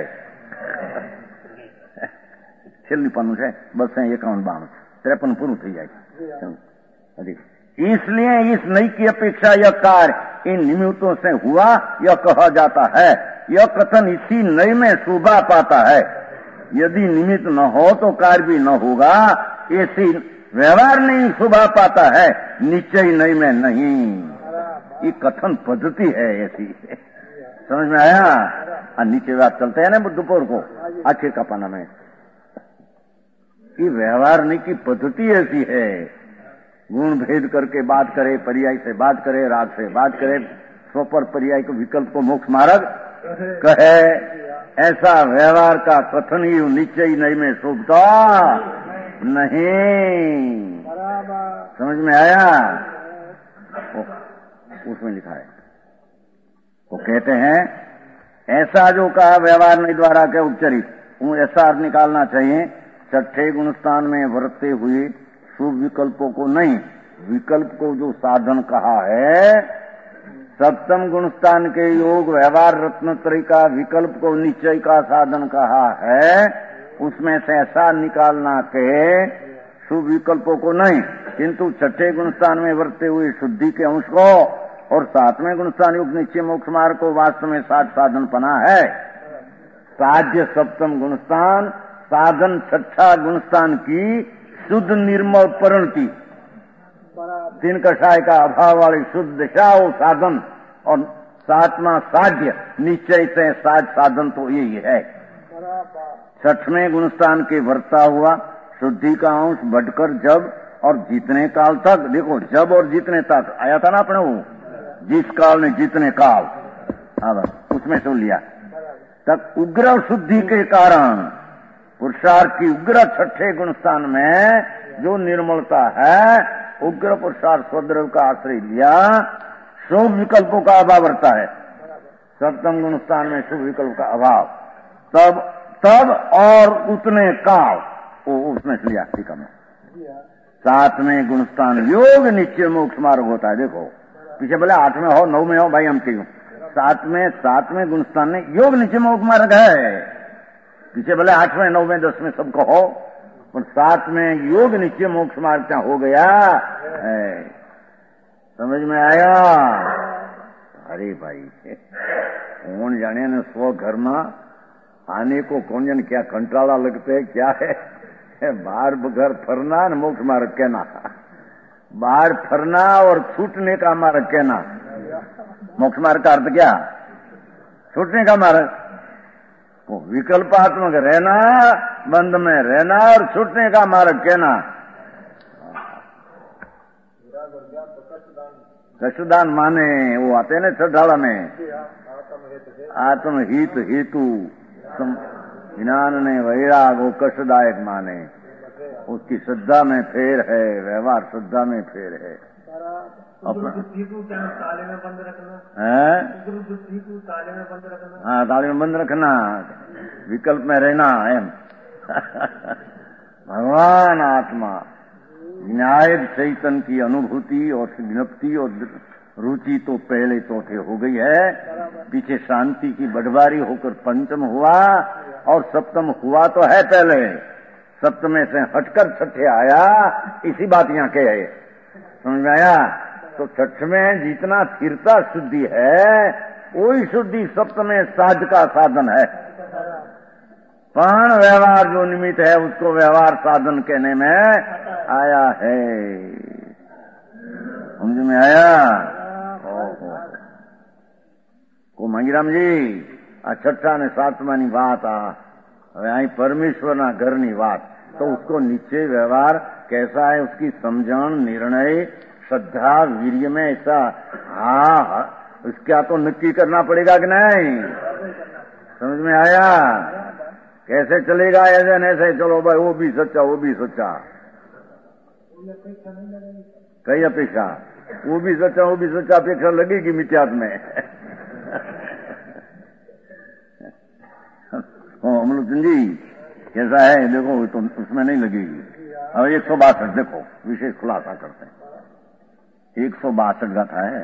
छेल्ली पन्नू है बस 51-52 53 पूर्ण थी जाएगी अधिक। इसलिए इस नई की अपेक्षा यह कार्य इन निमित्तों से हुआ यह कहा जाता है। यह कथन इसी नई में शोभा पाता है। यदि निमित्त न हो तो कार्य भी न होगा, ऐसी व्यवहार नहीं शोभा पाता है, निश्चय नई में नहीं। ये कथन पद्धति है ऐसी, समझ में आया? नीचे बात चलते हैं ना दोपहर को आखिर का पाना में, ये व्यवहार नहीं की पद्धति ऐसी है। गुण भेद करके बात करे, पर्याय से बात करे, राग से बात करे, स्वपर पर्याय को विकल्प को मोक्ष मार्ग कहे ऐसा व्यवहार का कथन ही निश्चय नहीं में शुभता नहीं। समझ में आया? उसमें लिखा है, वो कहते हैं ऐसा जो कहा व्यवहार नहीं द्वारा के उपचरित, ऐसा अर्थ निकालना चाहिए छठे गुणस्थान में वर्तते हुए शुभ विकल्पों को नहीं, विकल्प को जो साधन कहा है, सप्तम गुणस्थान के योग व्यवहार रत्नत्रय का विकल्प को निश्चय का साधन कहा है, उसमें से ऐसा निकालना के शुभ विकल्पों को नहीं, किंतु छठे गुणस्थान में वर्तते हुए शुद्धि के अंश को और सातवें गुणस्थान युक्त निश्चय मोक्ष मार्ग को वास्तव में साध साधन पना है। साध्य सप्तम गुणस्थान, साधन छठा गुणस्थान की शुद्ध निर्मल परिणति, तीन कषाय का अभाव वाली शुद्ध दिशा वो साधन, और सातवां साध्य निश्चय से साध साधन तो यही है। छठवें गुणस्थान के वर्ता हुआ शुद्धि का अंश बढ़कर जब और जितने काल तक, देखो जब और जितने तक आया था ना अपने, वो जिस काल में जितने काल, अब उसमें सुन लिया तक उग्र शुद्धि के कारण पुरुषार्थ की उग्र छठे गुणस्थान में जो निर्मलता है, उग्र पुरुषार्थ स्वद्रव का आश्रय लिया, शुभ विकल्पों का अभाव रहता है। सप्तम गुणस्थान में शुभ विकल्प का अभाव, तब और उतने काल वो उसमें लिया। ठीक है, सातवें गुणस्थान योग निश्चय मोक्ष मार्ग होता है। देखो पीछे बोले 8वें हो 9वें हो, भाई हम क्यों, सातवें गुणस्थान में योग निश्चय मोक्ष मार्ग है। पीछे बोले 8वें 9वें 10वें सबको हो, पर 7वें योग निश्चय मोक्ष मार्ग क्या हो गया है। समझ में आया? अरे भाई कौन जाने ने स्व घर में आने को कौन जाने क्या कंटाला लगते है, क्या है बाहर घर फरना न मोक्ष मार्ग कहना, बाहर फरना और छूटने का मार्ग कहना। मोक्ष मार्ग का अर्थ क्या? छूटने का मार्ग, विकल्पात्मक रहना, बंध में रहना और छूटने का मार्ग कहना। कष्टदान माने वो आते ना श्रद्धाला में, आत्महित हेतु ज्ञान ने वैराग वो कष्टदायक माने, उसकी श्रद्धा में फेर है, व्यवहार श्रद्धा में फेर है। अपना बुद्धि को क्या ताले में बंद रखना है, बुद्धि को ताले में बंद रखना, हाँ ताले में बंद रखना, विकल्प में रहना है। भगवान आत्मा न्याय चैतन्य की अनुभूति और ज्ञप्ति और रुचि तो पहले चौथे हो गई है, पीछे शांति की बढ़वारी होकर पंचम हुआ और सप्तम हुआ तो है पहले, सप्तम से हटकर छठे आया, इसी बात यहाँ के है। समझ में आया? तो छठ में जितना स्थिरता शुद्धि है वही शुद्धि सप्तम साध का साधन है। प्राण व्यवहार जो निमित्त है उसको व्यवहार साधन कहने में आया है। समझ में आया? को मंगीराम जी आ छठा ने सातमानी बात आ હવે અહીં પરમેશ્વરના ઘરની વાત, तो उसको निश्चय व्यवहार कैसा है, उसकी समझण निर्णय श्रद्धा वीर्य में ऐसा, हाँ उसका तो नक्की करना पड़ेगा कि नहीं। समझ में आया? कैसे चलेगा ऐसे न ऐसे, चलो भाई वो भी सच्चा वो भी सच्चा, कई अपेक्षा, वो भी सच्चा अपेक्षा लगेगी मिथ्यात्व में। अमलुचंद जी कैसा है देखो, तो उसमें नहीं लगेगी। और 162 देखो विशेष खुलासा करते हैं। 162 गाथा है।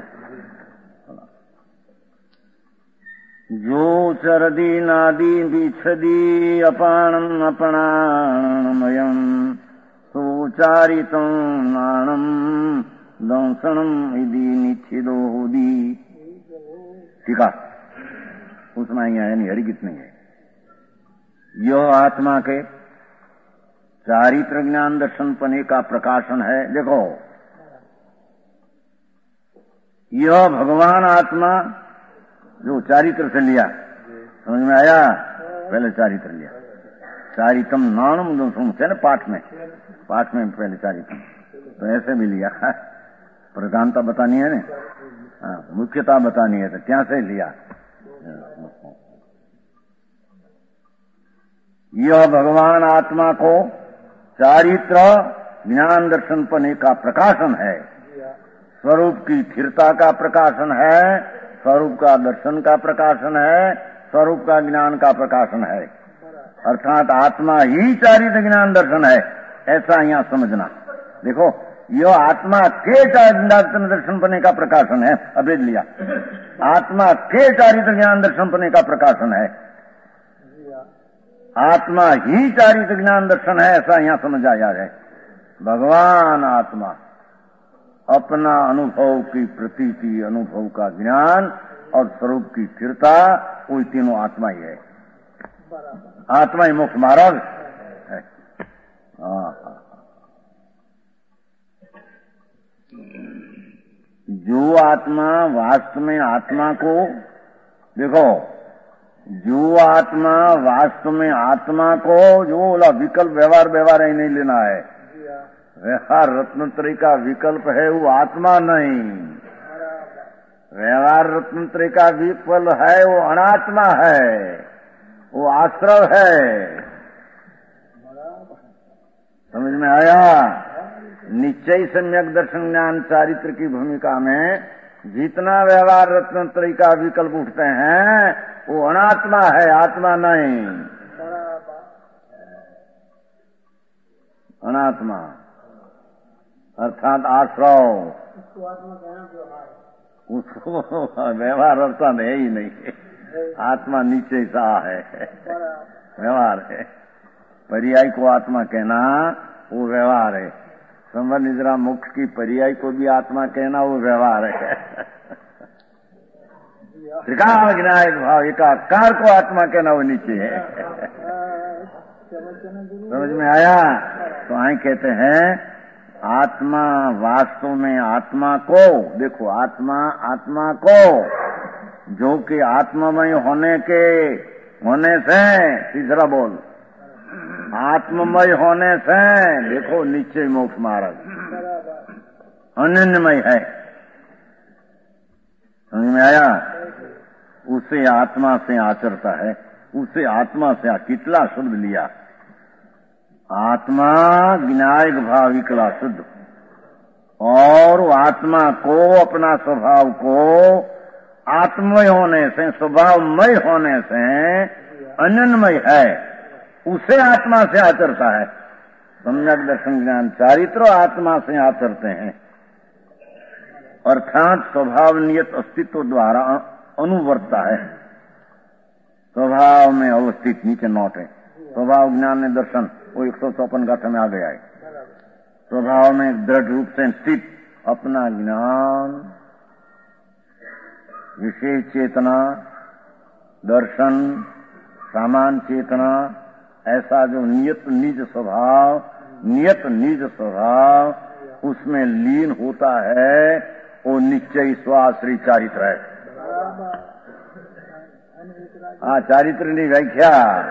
जो चरदी नादी बिछदी अपाणम अपणाणमयम सुचारितं नाणम दंसणम इति निच्छिदो होदी। ठीक है, उसमें यहाँ यानी हरिगीत नहीं है। यह आत्मा के चारित्र ज्ञान दर्शन पने का प्रकाशन है। देखो यह भगवान आत्मा जो चारित्र से लिया, समझ में आया? पहले चारित्र लिया, चारितम नाणम दोषम से ना पाठ में पहले चारितम, तो ऐसे भी लिया। प्रधानता बतानी है ना, हाँ मुख्यता बतानी है, तो क्या से लिया यह भगवान आत्मा को चारित्र ज्ञान दर्शन पने का प्रकाशन है, स्वरूप की स्थिरता का प्रकाशन है, स्वरूप का दर्शन का प्रकाशन है, स्वरूप का ज्ञान का प्रकाशन है। अर्थात आत्मा ही चारित्र ज्ञान दर्शन है, ऐसा यहाँ समझना। देखो, यह आत्मा के चारित्र दर्शन पने का प्रकाशन है, अभेद लिया। आत्मा के चारित्र ज्ञान दर्शन पने का प्रकाशन है, आत्मा ही चारित्र ज्ञान दर्शन है, ऐसा यहाँ समझ आया है। भगवान आत्मा अपना अनुभव की प्रतीति, अनुभव का ज्ञान और स्वरूप की स्थिरता, वो तीनों आत्मा ही है। आत्मा ही मोक्ष मार्ग है। जो आत्मा वास्तव में आत्मा को, देखो, जो आत्मा वास्तव में आत्मा को, जो बोला विकल्प व्यवहार ही नहीं लेना है। व्यवहार रत्नत्रय का विकल्प है, वो आत्मा नहीं। व्यवहार रत्नत्रय का विकल्प है, वो अनात्मा है, वो आश्रव है। समझ में आया? निश्चय सम्यक दर्शन ज्ञान चारित्र की भूमिका में जितना व्यवहार रत्नत्रय का विकल्प उठते हैं, वो अनात्मा है, आत्मा नहीं। अनात्मा अर्थात आश्रव, उसको व्यवहार अर्थात है ही नहीं। आत्मा नीचे सा है, व्यवहार है। पर्याय को आत्मा कहना वो व्यवहार है। संवर निद्रा मोक्ष की पर्याय को भी आत्मा कहना वो व्यवहार है। त्रिकाल विनायक भाव एकाकार को आत्मा कहना वो नीचे है। समझ में आया? तो आए कहते हैं आत्मा वास्तव में आत्मा को, देखो, आत्मा को जो कि आत्ममय होने से, तीसरा बोल, आत्ममय होने से, देखो, निश्चय मोक्ष मार्ग अनन्यमय है। समझ में आया? उसे आत्मा से आचरता है, उसे आत्मा से कितला शब्द लिया, आत्मा विनायक भाव विकला शुद्ध, और आत्मा को, अपना स्वभाव को आत्ममय होने से, स्वभावमय होने से अनन्यमय है, उसे आत्मा से आचरता है। सम्यक दर्शन ज्ञान चारित्र आत्मा से आचरते हैं, अर्थात स्वभाव नियत अस्तित्व द्वारा अनुवर्तता है। स्वभाव में अवस्थित, नीचे नोट है, स्वभाव ज्ञान में दर्शन, वो 154 गाथा में आ गया है। स्वभाव में दृढ़ रूप से स्थित अपना ज्ञान, विशेष चेतना, दर्शन, सामान्य चेतना, ऐसा जो नियत निज स्वभाव उसमें लीन होता है, वो निश्चय स्वाश्री चारित्र है। चारित्र नहीं व्याख्या,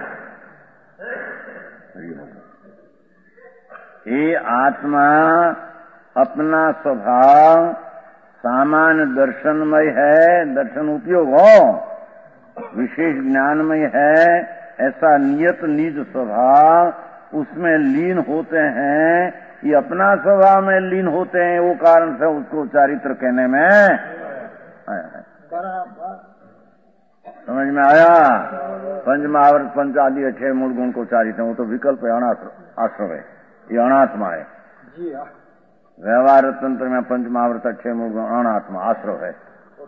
ये आत्मा अपना स्वभाव सामान्य दर्शनमय है, दर्शन उपयोग हो, विशेष ज्ञानमय है, ऐसा नियत निज स्वभाव उसमें लीन होते हैं। ये अपना स्वभाव में लीन होते हैं, वो कारण से उसको चारित्र कहने में आया है। समझ में आया? पंचमहावर्त पंच आदि 6 मूल गुण को चारित्र, वो तो विकल्प है, आश्रव है, ये अनात्मा है। व्यवहार तंत्र में पंचमहावर्त 6 मूल गुण अनात्मा आश्रव है।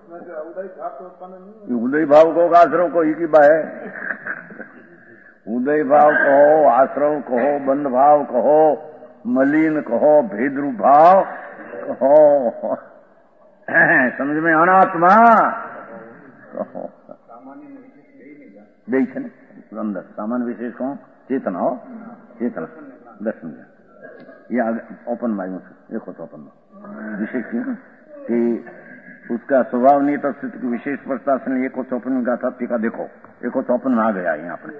उदय भाव को आश्रव को ही की बा है। उदय भाव कहो, आश्रव कहो, बंध भाव कहो, मलिन कहो, भेद्रूप भाव कहो, समझ में? अनात्मा कहो, अंदर सामान्य विशेष कहो, चेतना हो, चेतना दर्शन ये ओपन माइंड देखो तो ओपन विशेष क्यों कि उसका स्वभाव नहीं तो स्थिति की विशेष प्रस्ताव 154 में गाथा टीका देखो, 154 में आ गया यहाँ पर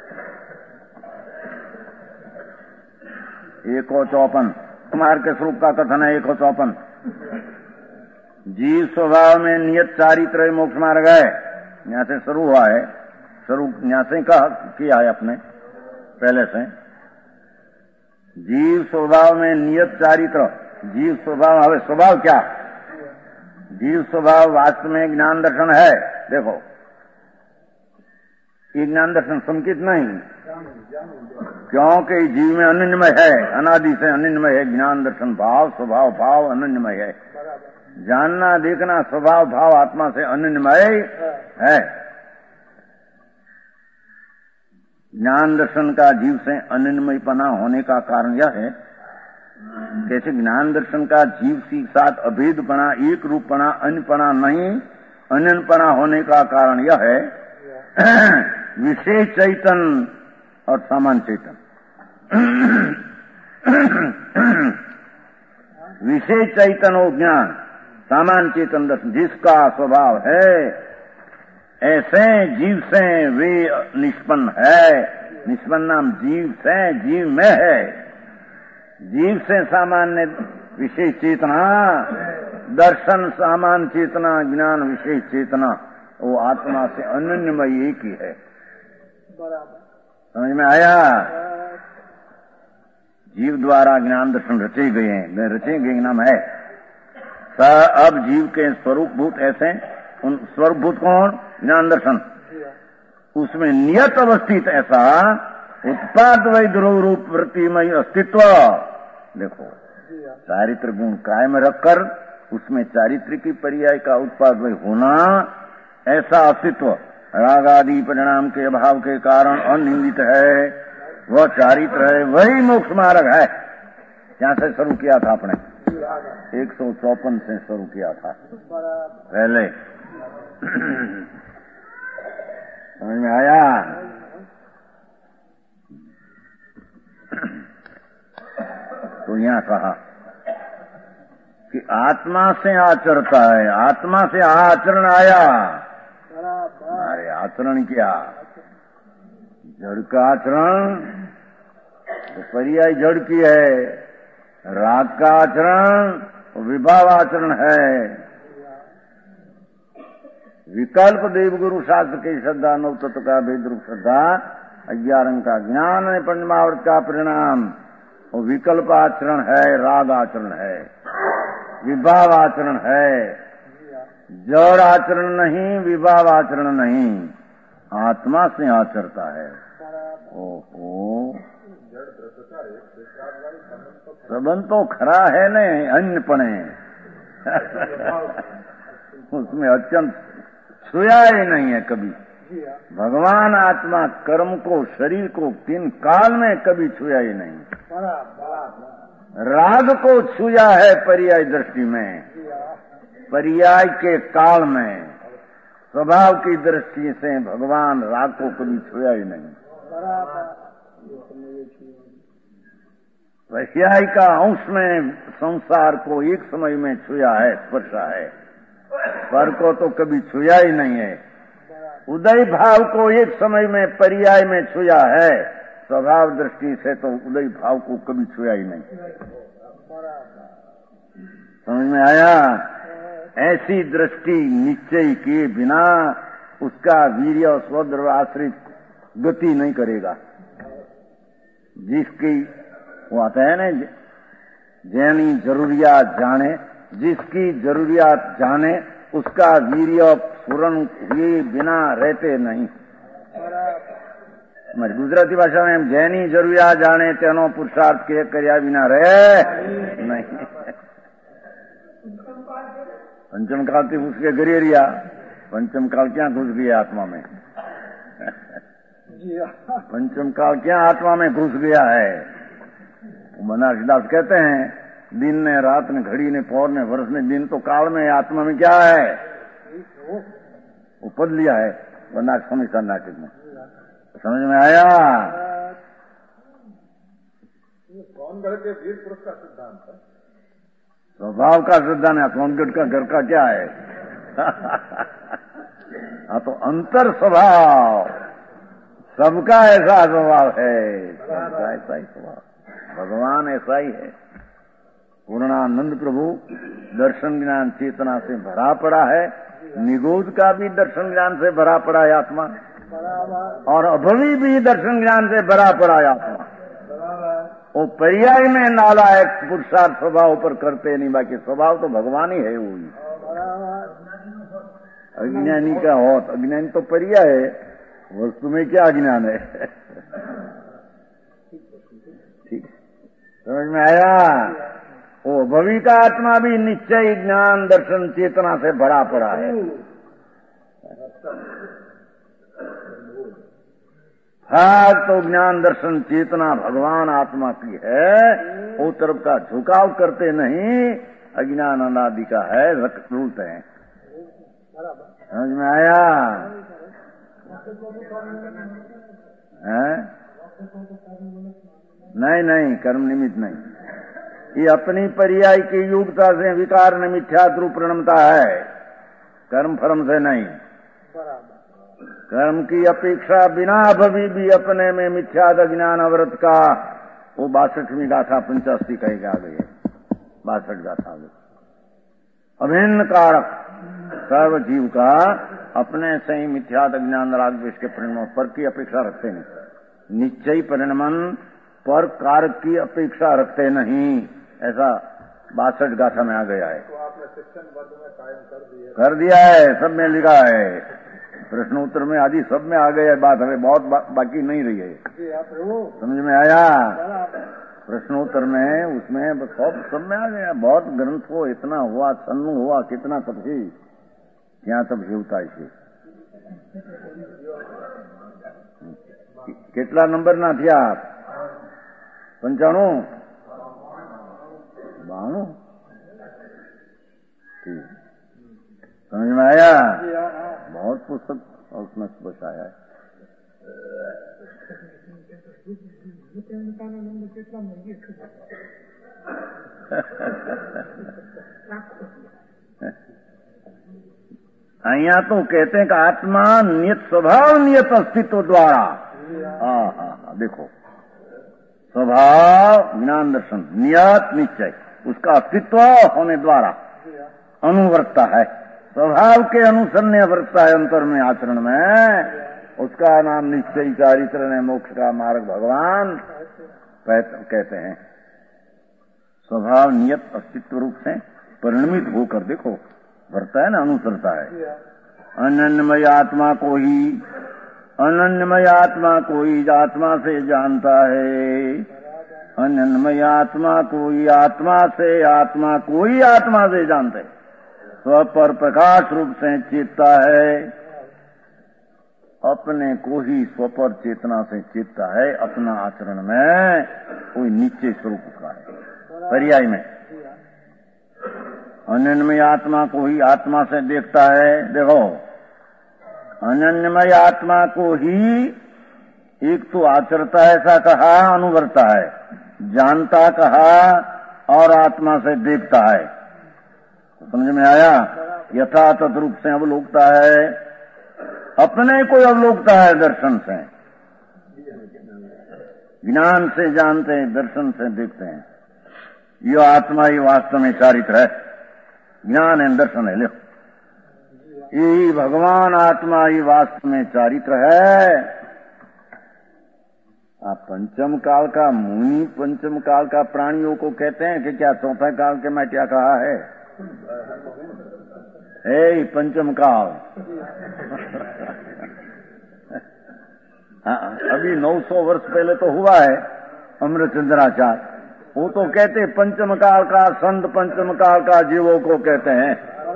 154 कुमार के स्वरूप का कथन है। 154 जीव स्वभाव में नियत चारित्र मोक्ष मार्ग है, यहाँ से शुरू हुआ है, शुरू यहाँ से कहा किया है अपने पहले से। जीव स्वभाव में नियत चारित्र, जीव स्वभाव, हवे स्वभाव क्या? जीव स्वभाव वास्तव में ज्ञान दर्शन है। देखो, ये ज्ञान दर्शन संकित नहीं, क्योंकि जीव में अनन्यमय है, अनादि से अनन्यमय है। ज्ञान दर्शन भाव, स्वभाव भाव अनन्यमय है। जानना देखना स्वभाव भाव आत्मा से अनन्यमय है। ज्ञान दर्शन का जीव से अनन्यमयपना होने का कारण यह है, जैसे ज्ञान दर्शन का जीव के साथ अभेदपना, एक रूपपना, अन्यपना नहीं, अनन्यपना होने का कारण यह है विशेष चैतन और सामान्य चैतन। विशेष चैतन हो ज्ञान, सामान्य चेतन दर्शन, जिसका स्वभाव है ऐसे जीव से वे निष्पन्न है। निष्पन्न नाम जीव से, जीव में है। जीव से सामान्य विशेष चेतना, दर्शन सामान्य चेतना, ज्ञान विशेष चेतना, वो आत्मा से अनन्यमय एक ही है। समझ में आया? जीव द्वारा ज्ञान दर्शन रचे गए हैं, रचे गए नाम है। अब जीव के स्वरूप भूत ऐसे, उन स्वरूप भूत कौन? ज्ञान दर्शन। उसमें नियत अवस्थित ऐसा उत्पाद वै ध्रुव रूप वृत्तिमय अस्तित्व। देखो, चारित्र गुण कायम रखकर उसमें चारित्र की पर्याय का उत्पाद वै होना, ऐसा अस्तित्व राग आदि परिणाम के अभाव के कारण अनिंदित है, वह चारित्र है, वही मोक्ष मार्ग है। यहां से शुरू किया था आपने, 154 से शुरू किया था पहले। समझ में आया? तो यहां कहा कि आत्मा से आचरता है, आत्मा से आचरण आया। अरे आचरण क्या? जड़ का आचरण तो पर्याय जड़ की है, राग का आचरण विभाव आचरण है। विकल्प देवगुरु शास्त्र की श्रद्धा, नव तत्व का भेद रूप श्रद्धा, 11 अंग का ज्ञान है, पंचमावृत का परिणाम। वो विकल्प आचरण है, राग आचरण है, विभाव आचरण है। जड़ आचरण नहीं, विभाव आचरण नहीं, आत्मा से आचरता है। ओहो, संबंध तो खरा है नहीं, अन्यपणे उसमें अत्यंत छुया ही नहीं है कभी। भगवान आत्मा कर्म को, शरीर को 3 काल में कभी छुया ही नहीं। राग को छुया है पर्याय दृष्टि में, पर्याय के काल में। स्वभाव की दृष्टि से भगवान राग को कभी छुया ही नहीं। पर्याय का अंश में संसार को एक समय में छुया है, स्पर्शा है, पर को तो कभी छुया ही नहीं है। उदय भाव को एक समय में पर्याय में छुया है, स्वभाव दृष्टि से तो उदय भाव को कभी छुया ही नहीं। समझ में आया? ऐसी दृष्टि निश्चय किए बिना उसका वीर्य और स्वद्रव आश्रित गति नहीं करेगा। जिसकी वो आता है ना, जैनी जरूरियात जाने, जिसकी जरूरियात जाने उसका वीर्य पूर्ण हुए बिना रहते नहीं। हमारी गुजराती भाषा में जैनी जरूरियात जाने तेनो पुरुषार्थ के कर्या बिना रहे नहीं। पंचम काल से घुस के गरेरिया, पंचम काल क्या घुस गया आत्मा में? पंचम काल क्या आत्मा में घुस गया है? मनारदास कहते हैं, दिन ने रात ने, घड़ी ने पौर ने, वर्ष ने, दिन तो काल में, आत्मा में क्या है? वो पद लिया है बनारस समीक्षा नाटक में। समझ में आया? कौनगढ़ के वीर पुरुष का सिद्धांत है, स्वभाव का सिद्धांत है। कौनगढ़ का घर का क्या है? हाँ, तो अंतर स्वभाव सबका ऐसा स्वभाव है, सबका ऐसा ही स्वभाव। भगवान ऐसा ही है। पूर्णानंद प्रभु दर्शन ज्ञान चेतना से भरा पड़ा है, निगोद का भी दर्शन ज्ञान से भरा पड़ा है आत्मा। और अभवी भी दर्शन ज्ञान से भरा पड़ा आत्मा। वो पर्याय में नालायक पुरुषार्थ स्वभाव पर करते नहीं, बाकी स्वभाव तो भगवान ही है वो ही। अज्ञानी का हो, अज्ञानी तो पर्याय है, वस्तु में क्या अज्ञान है। ठीक, समझ में आया? वो भवी का आत्मा भी निश्चय ज्ञान दर्शन चेतना से भरा पड़ा है। हाँ, तो ज्ञान दर्शन चेतना भगवान आत्मा की है, वो तरफ का झुकाव करते नहीं, अज्ञान अनादि का है, रूलते हैं। समझ में आया? नहीं, कर्म निमित्त नहीं। ये अपनी पर्याय की योग्यता से विकार न मिथ्यात्व प्रणमता है, कर्म फर्म से नहीं। कर्म की अपेक्षा बिना भवी भी अपने में मिथ्याद ज्ञान अवृत का वो 62वीं गाथा 85 कही आ गई है। 62 गाथा में अभिन्न कारक सर्व जीव का अपने से ही मिथ्याद ज्ञान राग द्वेष के परिणाम पर की अपेक्षा रखते नहीं। निश्चय परिणमन पर कारक की अपेक्षा रखते नहीं, ऐसा 62 गाथा में आ गया है। तो आपने शिक्षण वर्ग में कायम कर दिया है, सब में लिखा है, प्रश्न उत्तर में आदि सब में आ गया है। बात हमें बहुत बाकी नहीं रही है। समझ में आया? प्रश्नोत्तर में उसमें सब में आ गया। बहुत ग्रंथ हो, इतना हुआ, सन्नु हुआ, कितना तपसी, क्या तपसी होता इसे। कितना नंबर ना थी आप? 95? 92? ठीक, समझ में आया? बहुत पुस्तक और उसमें बस आया है। यहाँ तो कहते हैं कि आत्मा नियत स्वभाव नियत अस्तित्व द्वारा, हाँ, देखो, स्वभाव ज्ञान दर्शन नियत निश्चय उसका अस्तित्व होने द्वारा अनुवर्तता है। स्वभाव के अनुसरण वर्तता है अंतर में, आचरण में, उसका नाम निश्चय चारित्र ने मोक्ष का मार्ग भगवान कहते हैं। स्वभाव नियत अस्तित्व रूप से परिणमित होकर देखो भरता है ना, अनुसरता है। अनन्यमय आत्मा को ही आत्मा से जानता है। अनन्यमय आत्मा को ही आत्मा को ही आत्मा से जानते, स्व पर प्रकाश रूप से चेतता है। अपने को ही स्वपर चेतना से चेतता है। अपना आचरण में कोई नीचे स्वरूप का है। पर्याय में अनन्यमय आत्मा को ही आत्मा से देखता है। देखो, अनन्यमय आत्मा को ही एक तो आचरता है ऐसा कहा, अनुभवता है, जानता कहा और आत्मा से देखता है। समझ में आया? यथातथ रूप से अवलोकता है, अपने को अवलोकता है दर्शन से, ज्ञान से जानते हैं, दर्शन से देखते हैं। ये आत्मा ही वास्तव में चारित्र है, ज्ञान है, दर्शन है। लो, यही भगवान आत्मा ही वास्तव में चारित्र है। आप पंचम काल का मुनि, पंचम काल का प्राणियों को कहते हैं कि क्या चौथा काल के मैं क्या कहा है? पंचम काल। अभी 900 वर्ष पहले तो हुआ है अमृतचंद्राचार्य, वो तो कहते पंचम काल का संत, पंचम काल का जीवों को कहते हैं।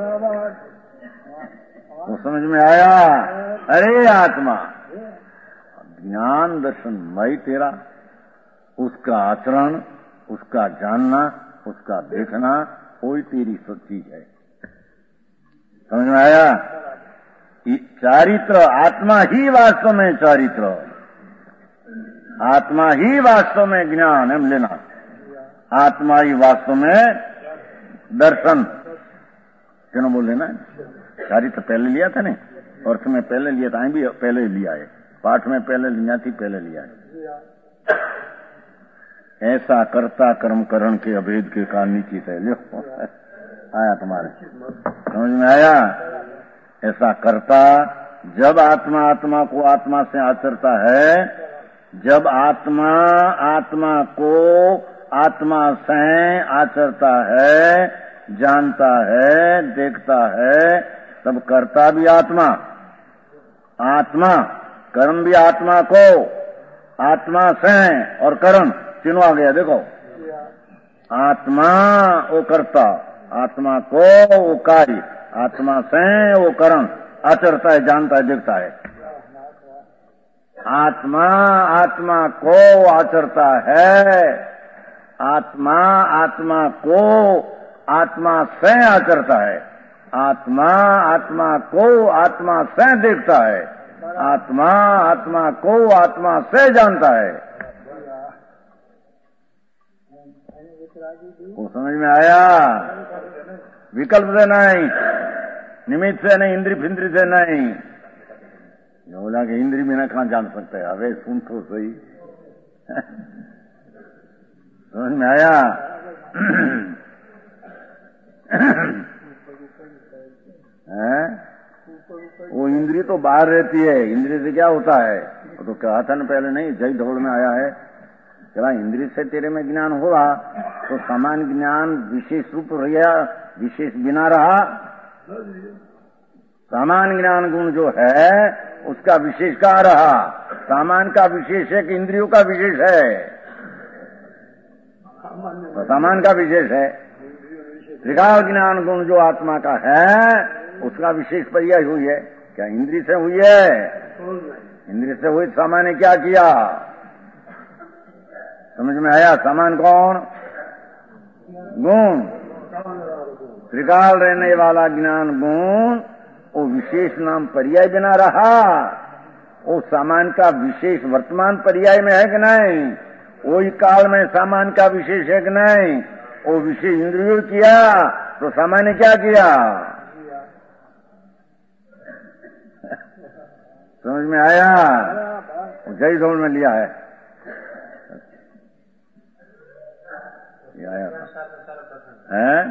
वो समझ में आया? अरे आत्मा ज्ञान दर्शन मई तेरा, उसका आचरण, उसका जानना, उसका देखना, कोई तेरी सब चीज है। समझ में आया? चारित्र आत्मा ही वास्तव में चारित्र, आत्मा ही वास्तव में ज्ञान है लेना, आत्मा ही वास्तव में दर्शन। क्यों बोल लेना? चारित्र पहले लिया था नहीं, अर्थ में पहले लिया था, भी पहले लिया है, पाठ में पहले लिया थी, पहले लिया है। ऐसा कर्ता कर्म करण के अभेद के कारण नीचित है। लो आया तुम्हारे समझ में आया? ऐसा कर्ता जब आत्मा आत्मा को आत्मा से आचरता है, जब आत्मा आत्मा को आत्मा से आचरता है, जानता है, देखता है, तब करता भी आत्मा, आत्मा कर्म भी आत्मा को, आत्मा से और कर्म तीनों आ गया। देखो, आत्मा वो कर्ता, आत्मा को वो कार्य, आत्मा से वो कर्म आचरता है, जानता है, देखता है। आत्मा आत्मा को आचरता है, आत्मा आत्मा को आत्मा से आचरता है, आत्मा आत्मा को आत्मा से देखता है, आत्मा आत्मा को आत्मा से जानता है। वो समझ में आया? विकल्प से नहीं, निमित्त से नहीं, इंद्री फिंद्री से नहीं। बोला कि इंद्री बिना कहां जान सकते हैं? अबे सुन तो सही। समझ में आया? वो इंद्री तो बाहर रहती है, इंद्री से क्या होता है? वो तो कहा था ना पहले, नहीं जय दौड़ में आया है, चला इंद्री से तेरे में ज्ञान हो रहा तो समान ज्ञान विशेष रूप रहा, विशेष बिना रहा। सामान ज्ञान गुण जो है उसका विशेष कहाँ रहा? सामान का विशेष है कि इंद्रियों का विशेष है? तो सामान का विशेष है। त्रिकाल ज्ञान गुण जो आत्मा का है उसका विशेष पर्याय हुई है। क्या इंद्री से हुई है? इंद्री से हुई। सामान ने क्या किया? समझ में आया? सामान कौन? गुण। त्रिकाल रहने वाला ज्ञान गुण वो विशेष नाम पर्याय बिना रहा, वो सामान का विशेष वर्तमान पर्याय में है कि नहीं? वही काल में सामान का विशेष है कि नहीं? वो विशेष इंद्रियों किया तो सामान ने क्या किया? समझ में आया? जय दौड़ में लिया है, ये आया है?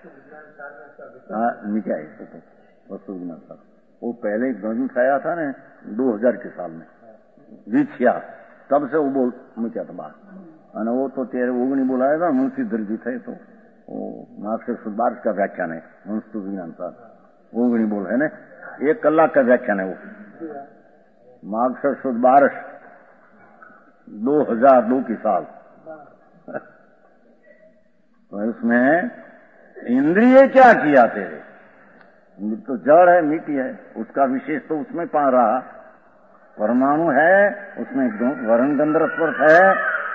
क्या है वस्तु विज्ञान साहब? वो पहले ग्रंथ आया था ना 2000 के साल में, विछिया, तब से वो बोल मुझे था बात। वो तो तेरे ओगनी बोलाया था, मुंशी दर्जी थे, तो वो मार्क्स सुधार्श का व्याख्यान है वस्तु विज्ञान साहब, ओगनी बोल है ना, 1 कलाक का व्याख्यान है वो मार्क्स सुधार्श 2002 की साल। तो उसमें इंद्रिय क्या किया तेरे? तो जड़ है, मिट्टी है, उसका विशेष तो उसमें पा रहा। परमाणु है, उसमें वर्ण गंधर्व स्पर्श है,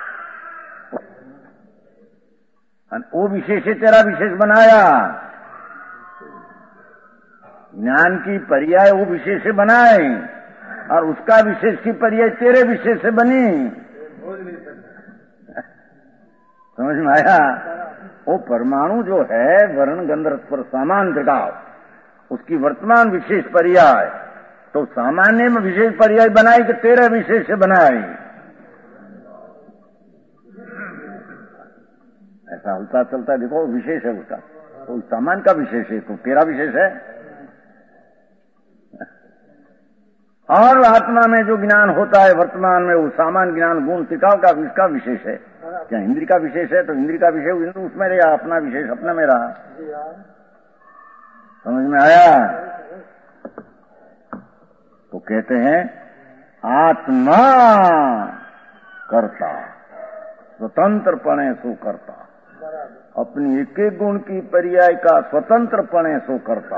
वो विशेष है, तेरा विशेष बनाया। ज्ञान की पर्याय वो विशेष बनाए और उसका विशेष की पर्याय तेरे विशेष से बनी। समझ में आया? वो परमाणु जो है वर्ण गंधर्व स्पर्श सामान त्रिकाल, उसकी वर्तमान विशेष पर्याय तो सामान्य में विशेष पर्याय बनाई कि तेरा विशेष से बनाई। ऐसा होता चलता देखो, विशेष है उसका, तो सामान का विशेष है तो तेरा विशेष है। और आत्मा में जो ज्ञान होता है वर्तमान में वो सामान ज्ञान गुण त्रिकाल का इसका विशेष है। क्या इंद्री का विशेष है? तो इंद्री का विषय उसमें रहा, अपना विशेष अपने में रहा। समझ में आया? तो कहते हैं आत्मा कर्ता, स्वतंत्रपणे सो करता, अपनी एक एक गुण की पर्याय का स्वतंत्रपणे सो करता।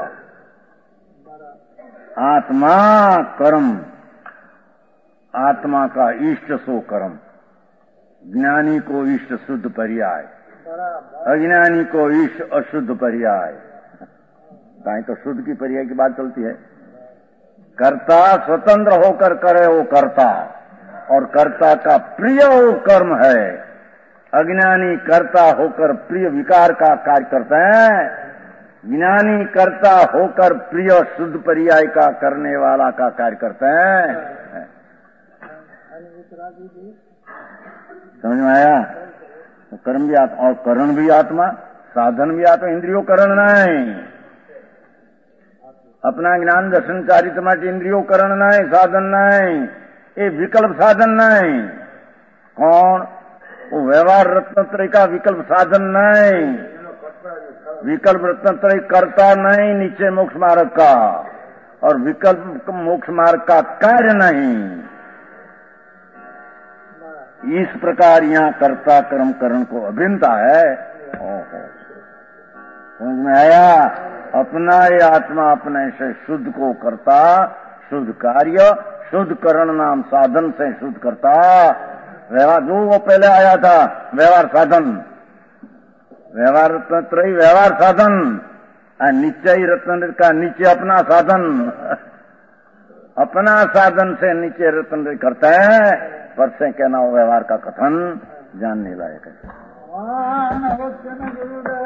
आत्मा कर्म, आत्मा का इष्ट सो कर्म, ज्ञानी को इष्ट शुद्ध पर्याय, अज्ञानी को इष्ट अशुद्ध पर्याय। कहीं तो शुद्ध की पर्याय की बात चलती है। कर्ता स्वतंत्र होकर करे वो कर्ता, और कर्ता का प्रिय वो कर्म है। अज्ञानी कर्ता होकर प्रिय विकार का कार्य करते हैं, ज्ञानी कर्ता होकर प्रिय शुद्ध पर्याय का करने वाला का कार्य करते हैं। समझ में आया? तो कर्म भी आत्मा और करण भी आत्मा, साधन भी आत्मा, इंद्रियों करण नहीं। अपना ज्ञान दर्शन चारित्र माटे इंद्रियो करण नहीं, साधन नहीं, ये विकल्प साधन नहीं। कौन? वो व्यवहार रत्नत्रय का विकल्प साधन नहीं, विकल्प रत्नत्रय करता नहीं नीचे मोक्ष मार्ग का, और विकल्प मोक्ष मार्ग का कार्य नहीं। इस प्रकार यहाँ कर्ता कर्म करण को अभिन्नता है। समझ में आया? अपना ये आत्मा अपने से शुद्ध को करता, शुद्ध कार्य, शुद्ध करण नाम साधन से शुद्ध करता। व्यवहार जो वो पहले आया था, व्यवहार साधन, व्यवहार रत्नत्रयी व्यवहार साधन, निश्चय रत्न का नीचे अपना साधन, अपना साधन से नीचे रत्न करता है। पर से कहना व्यवहार का कथन जानने लायक है।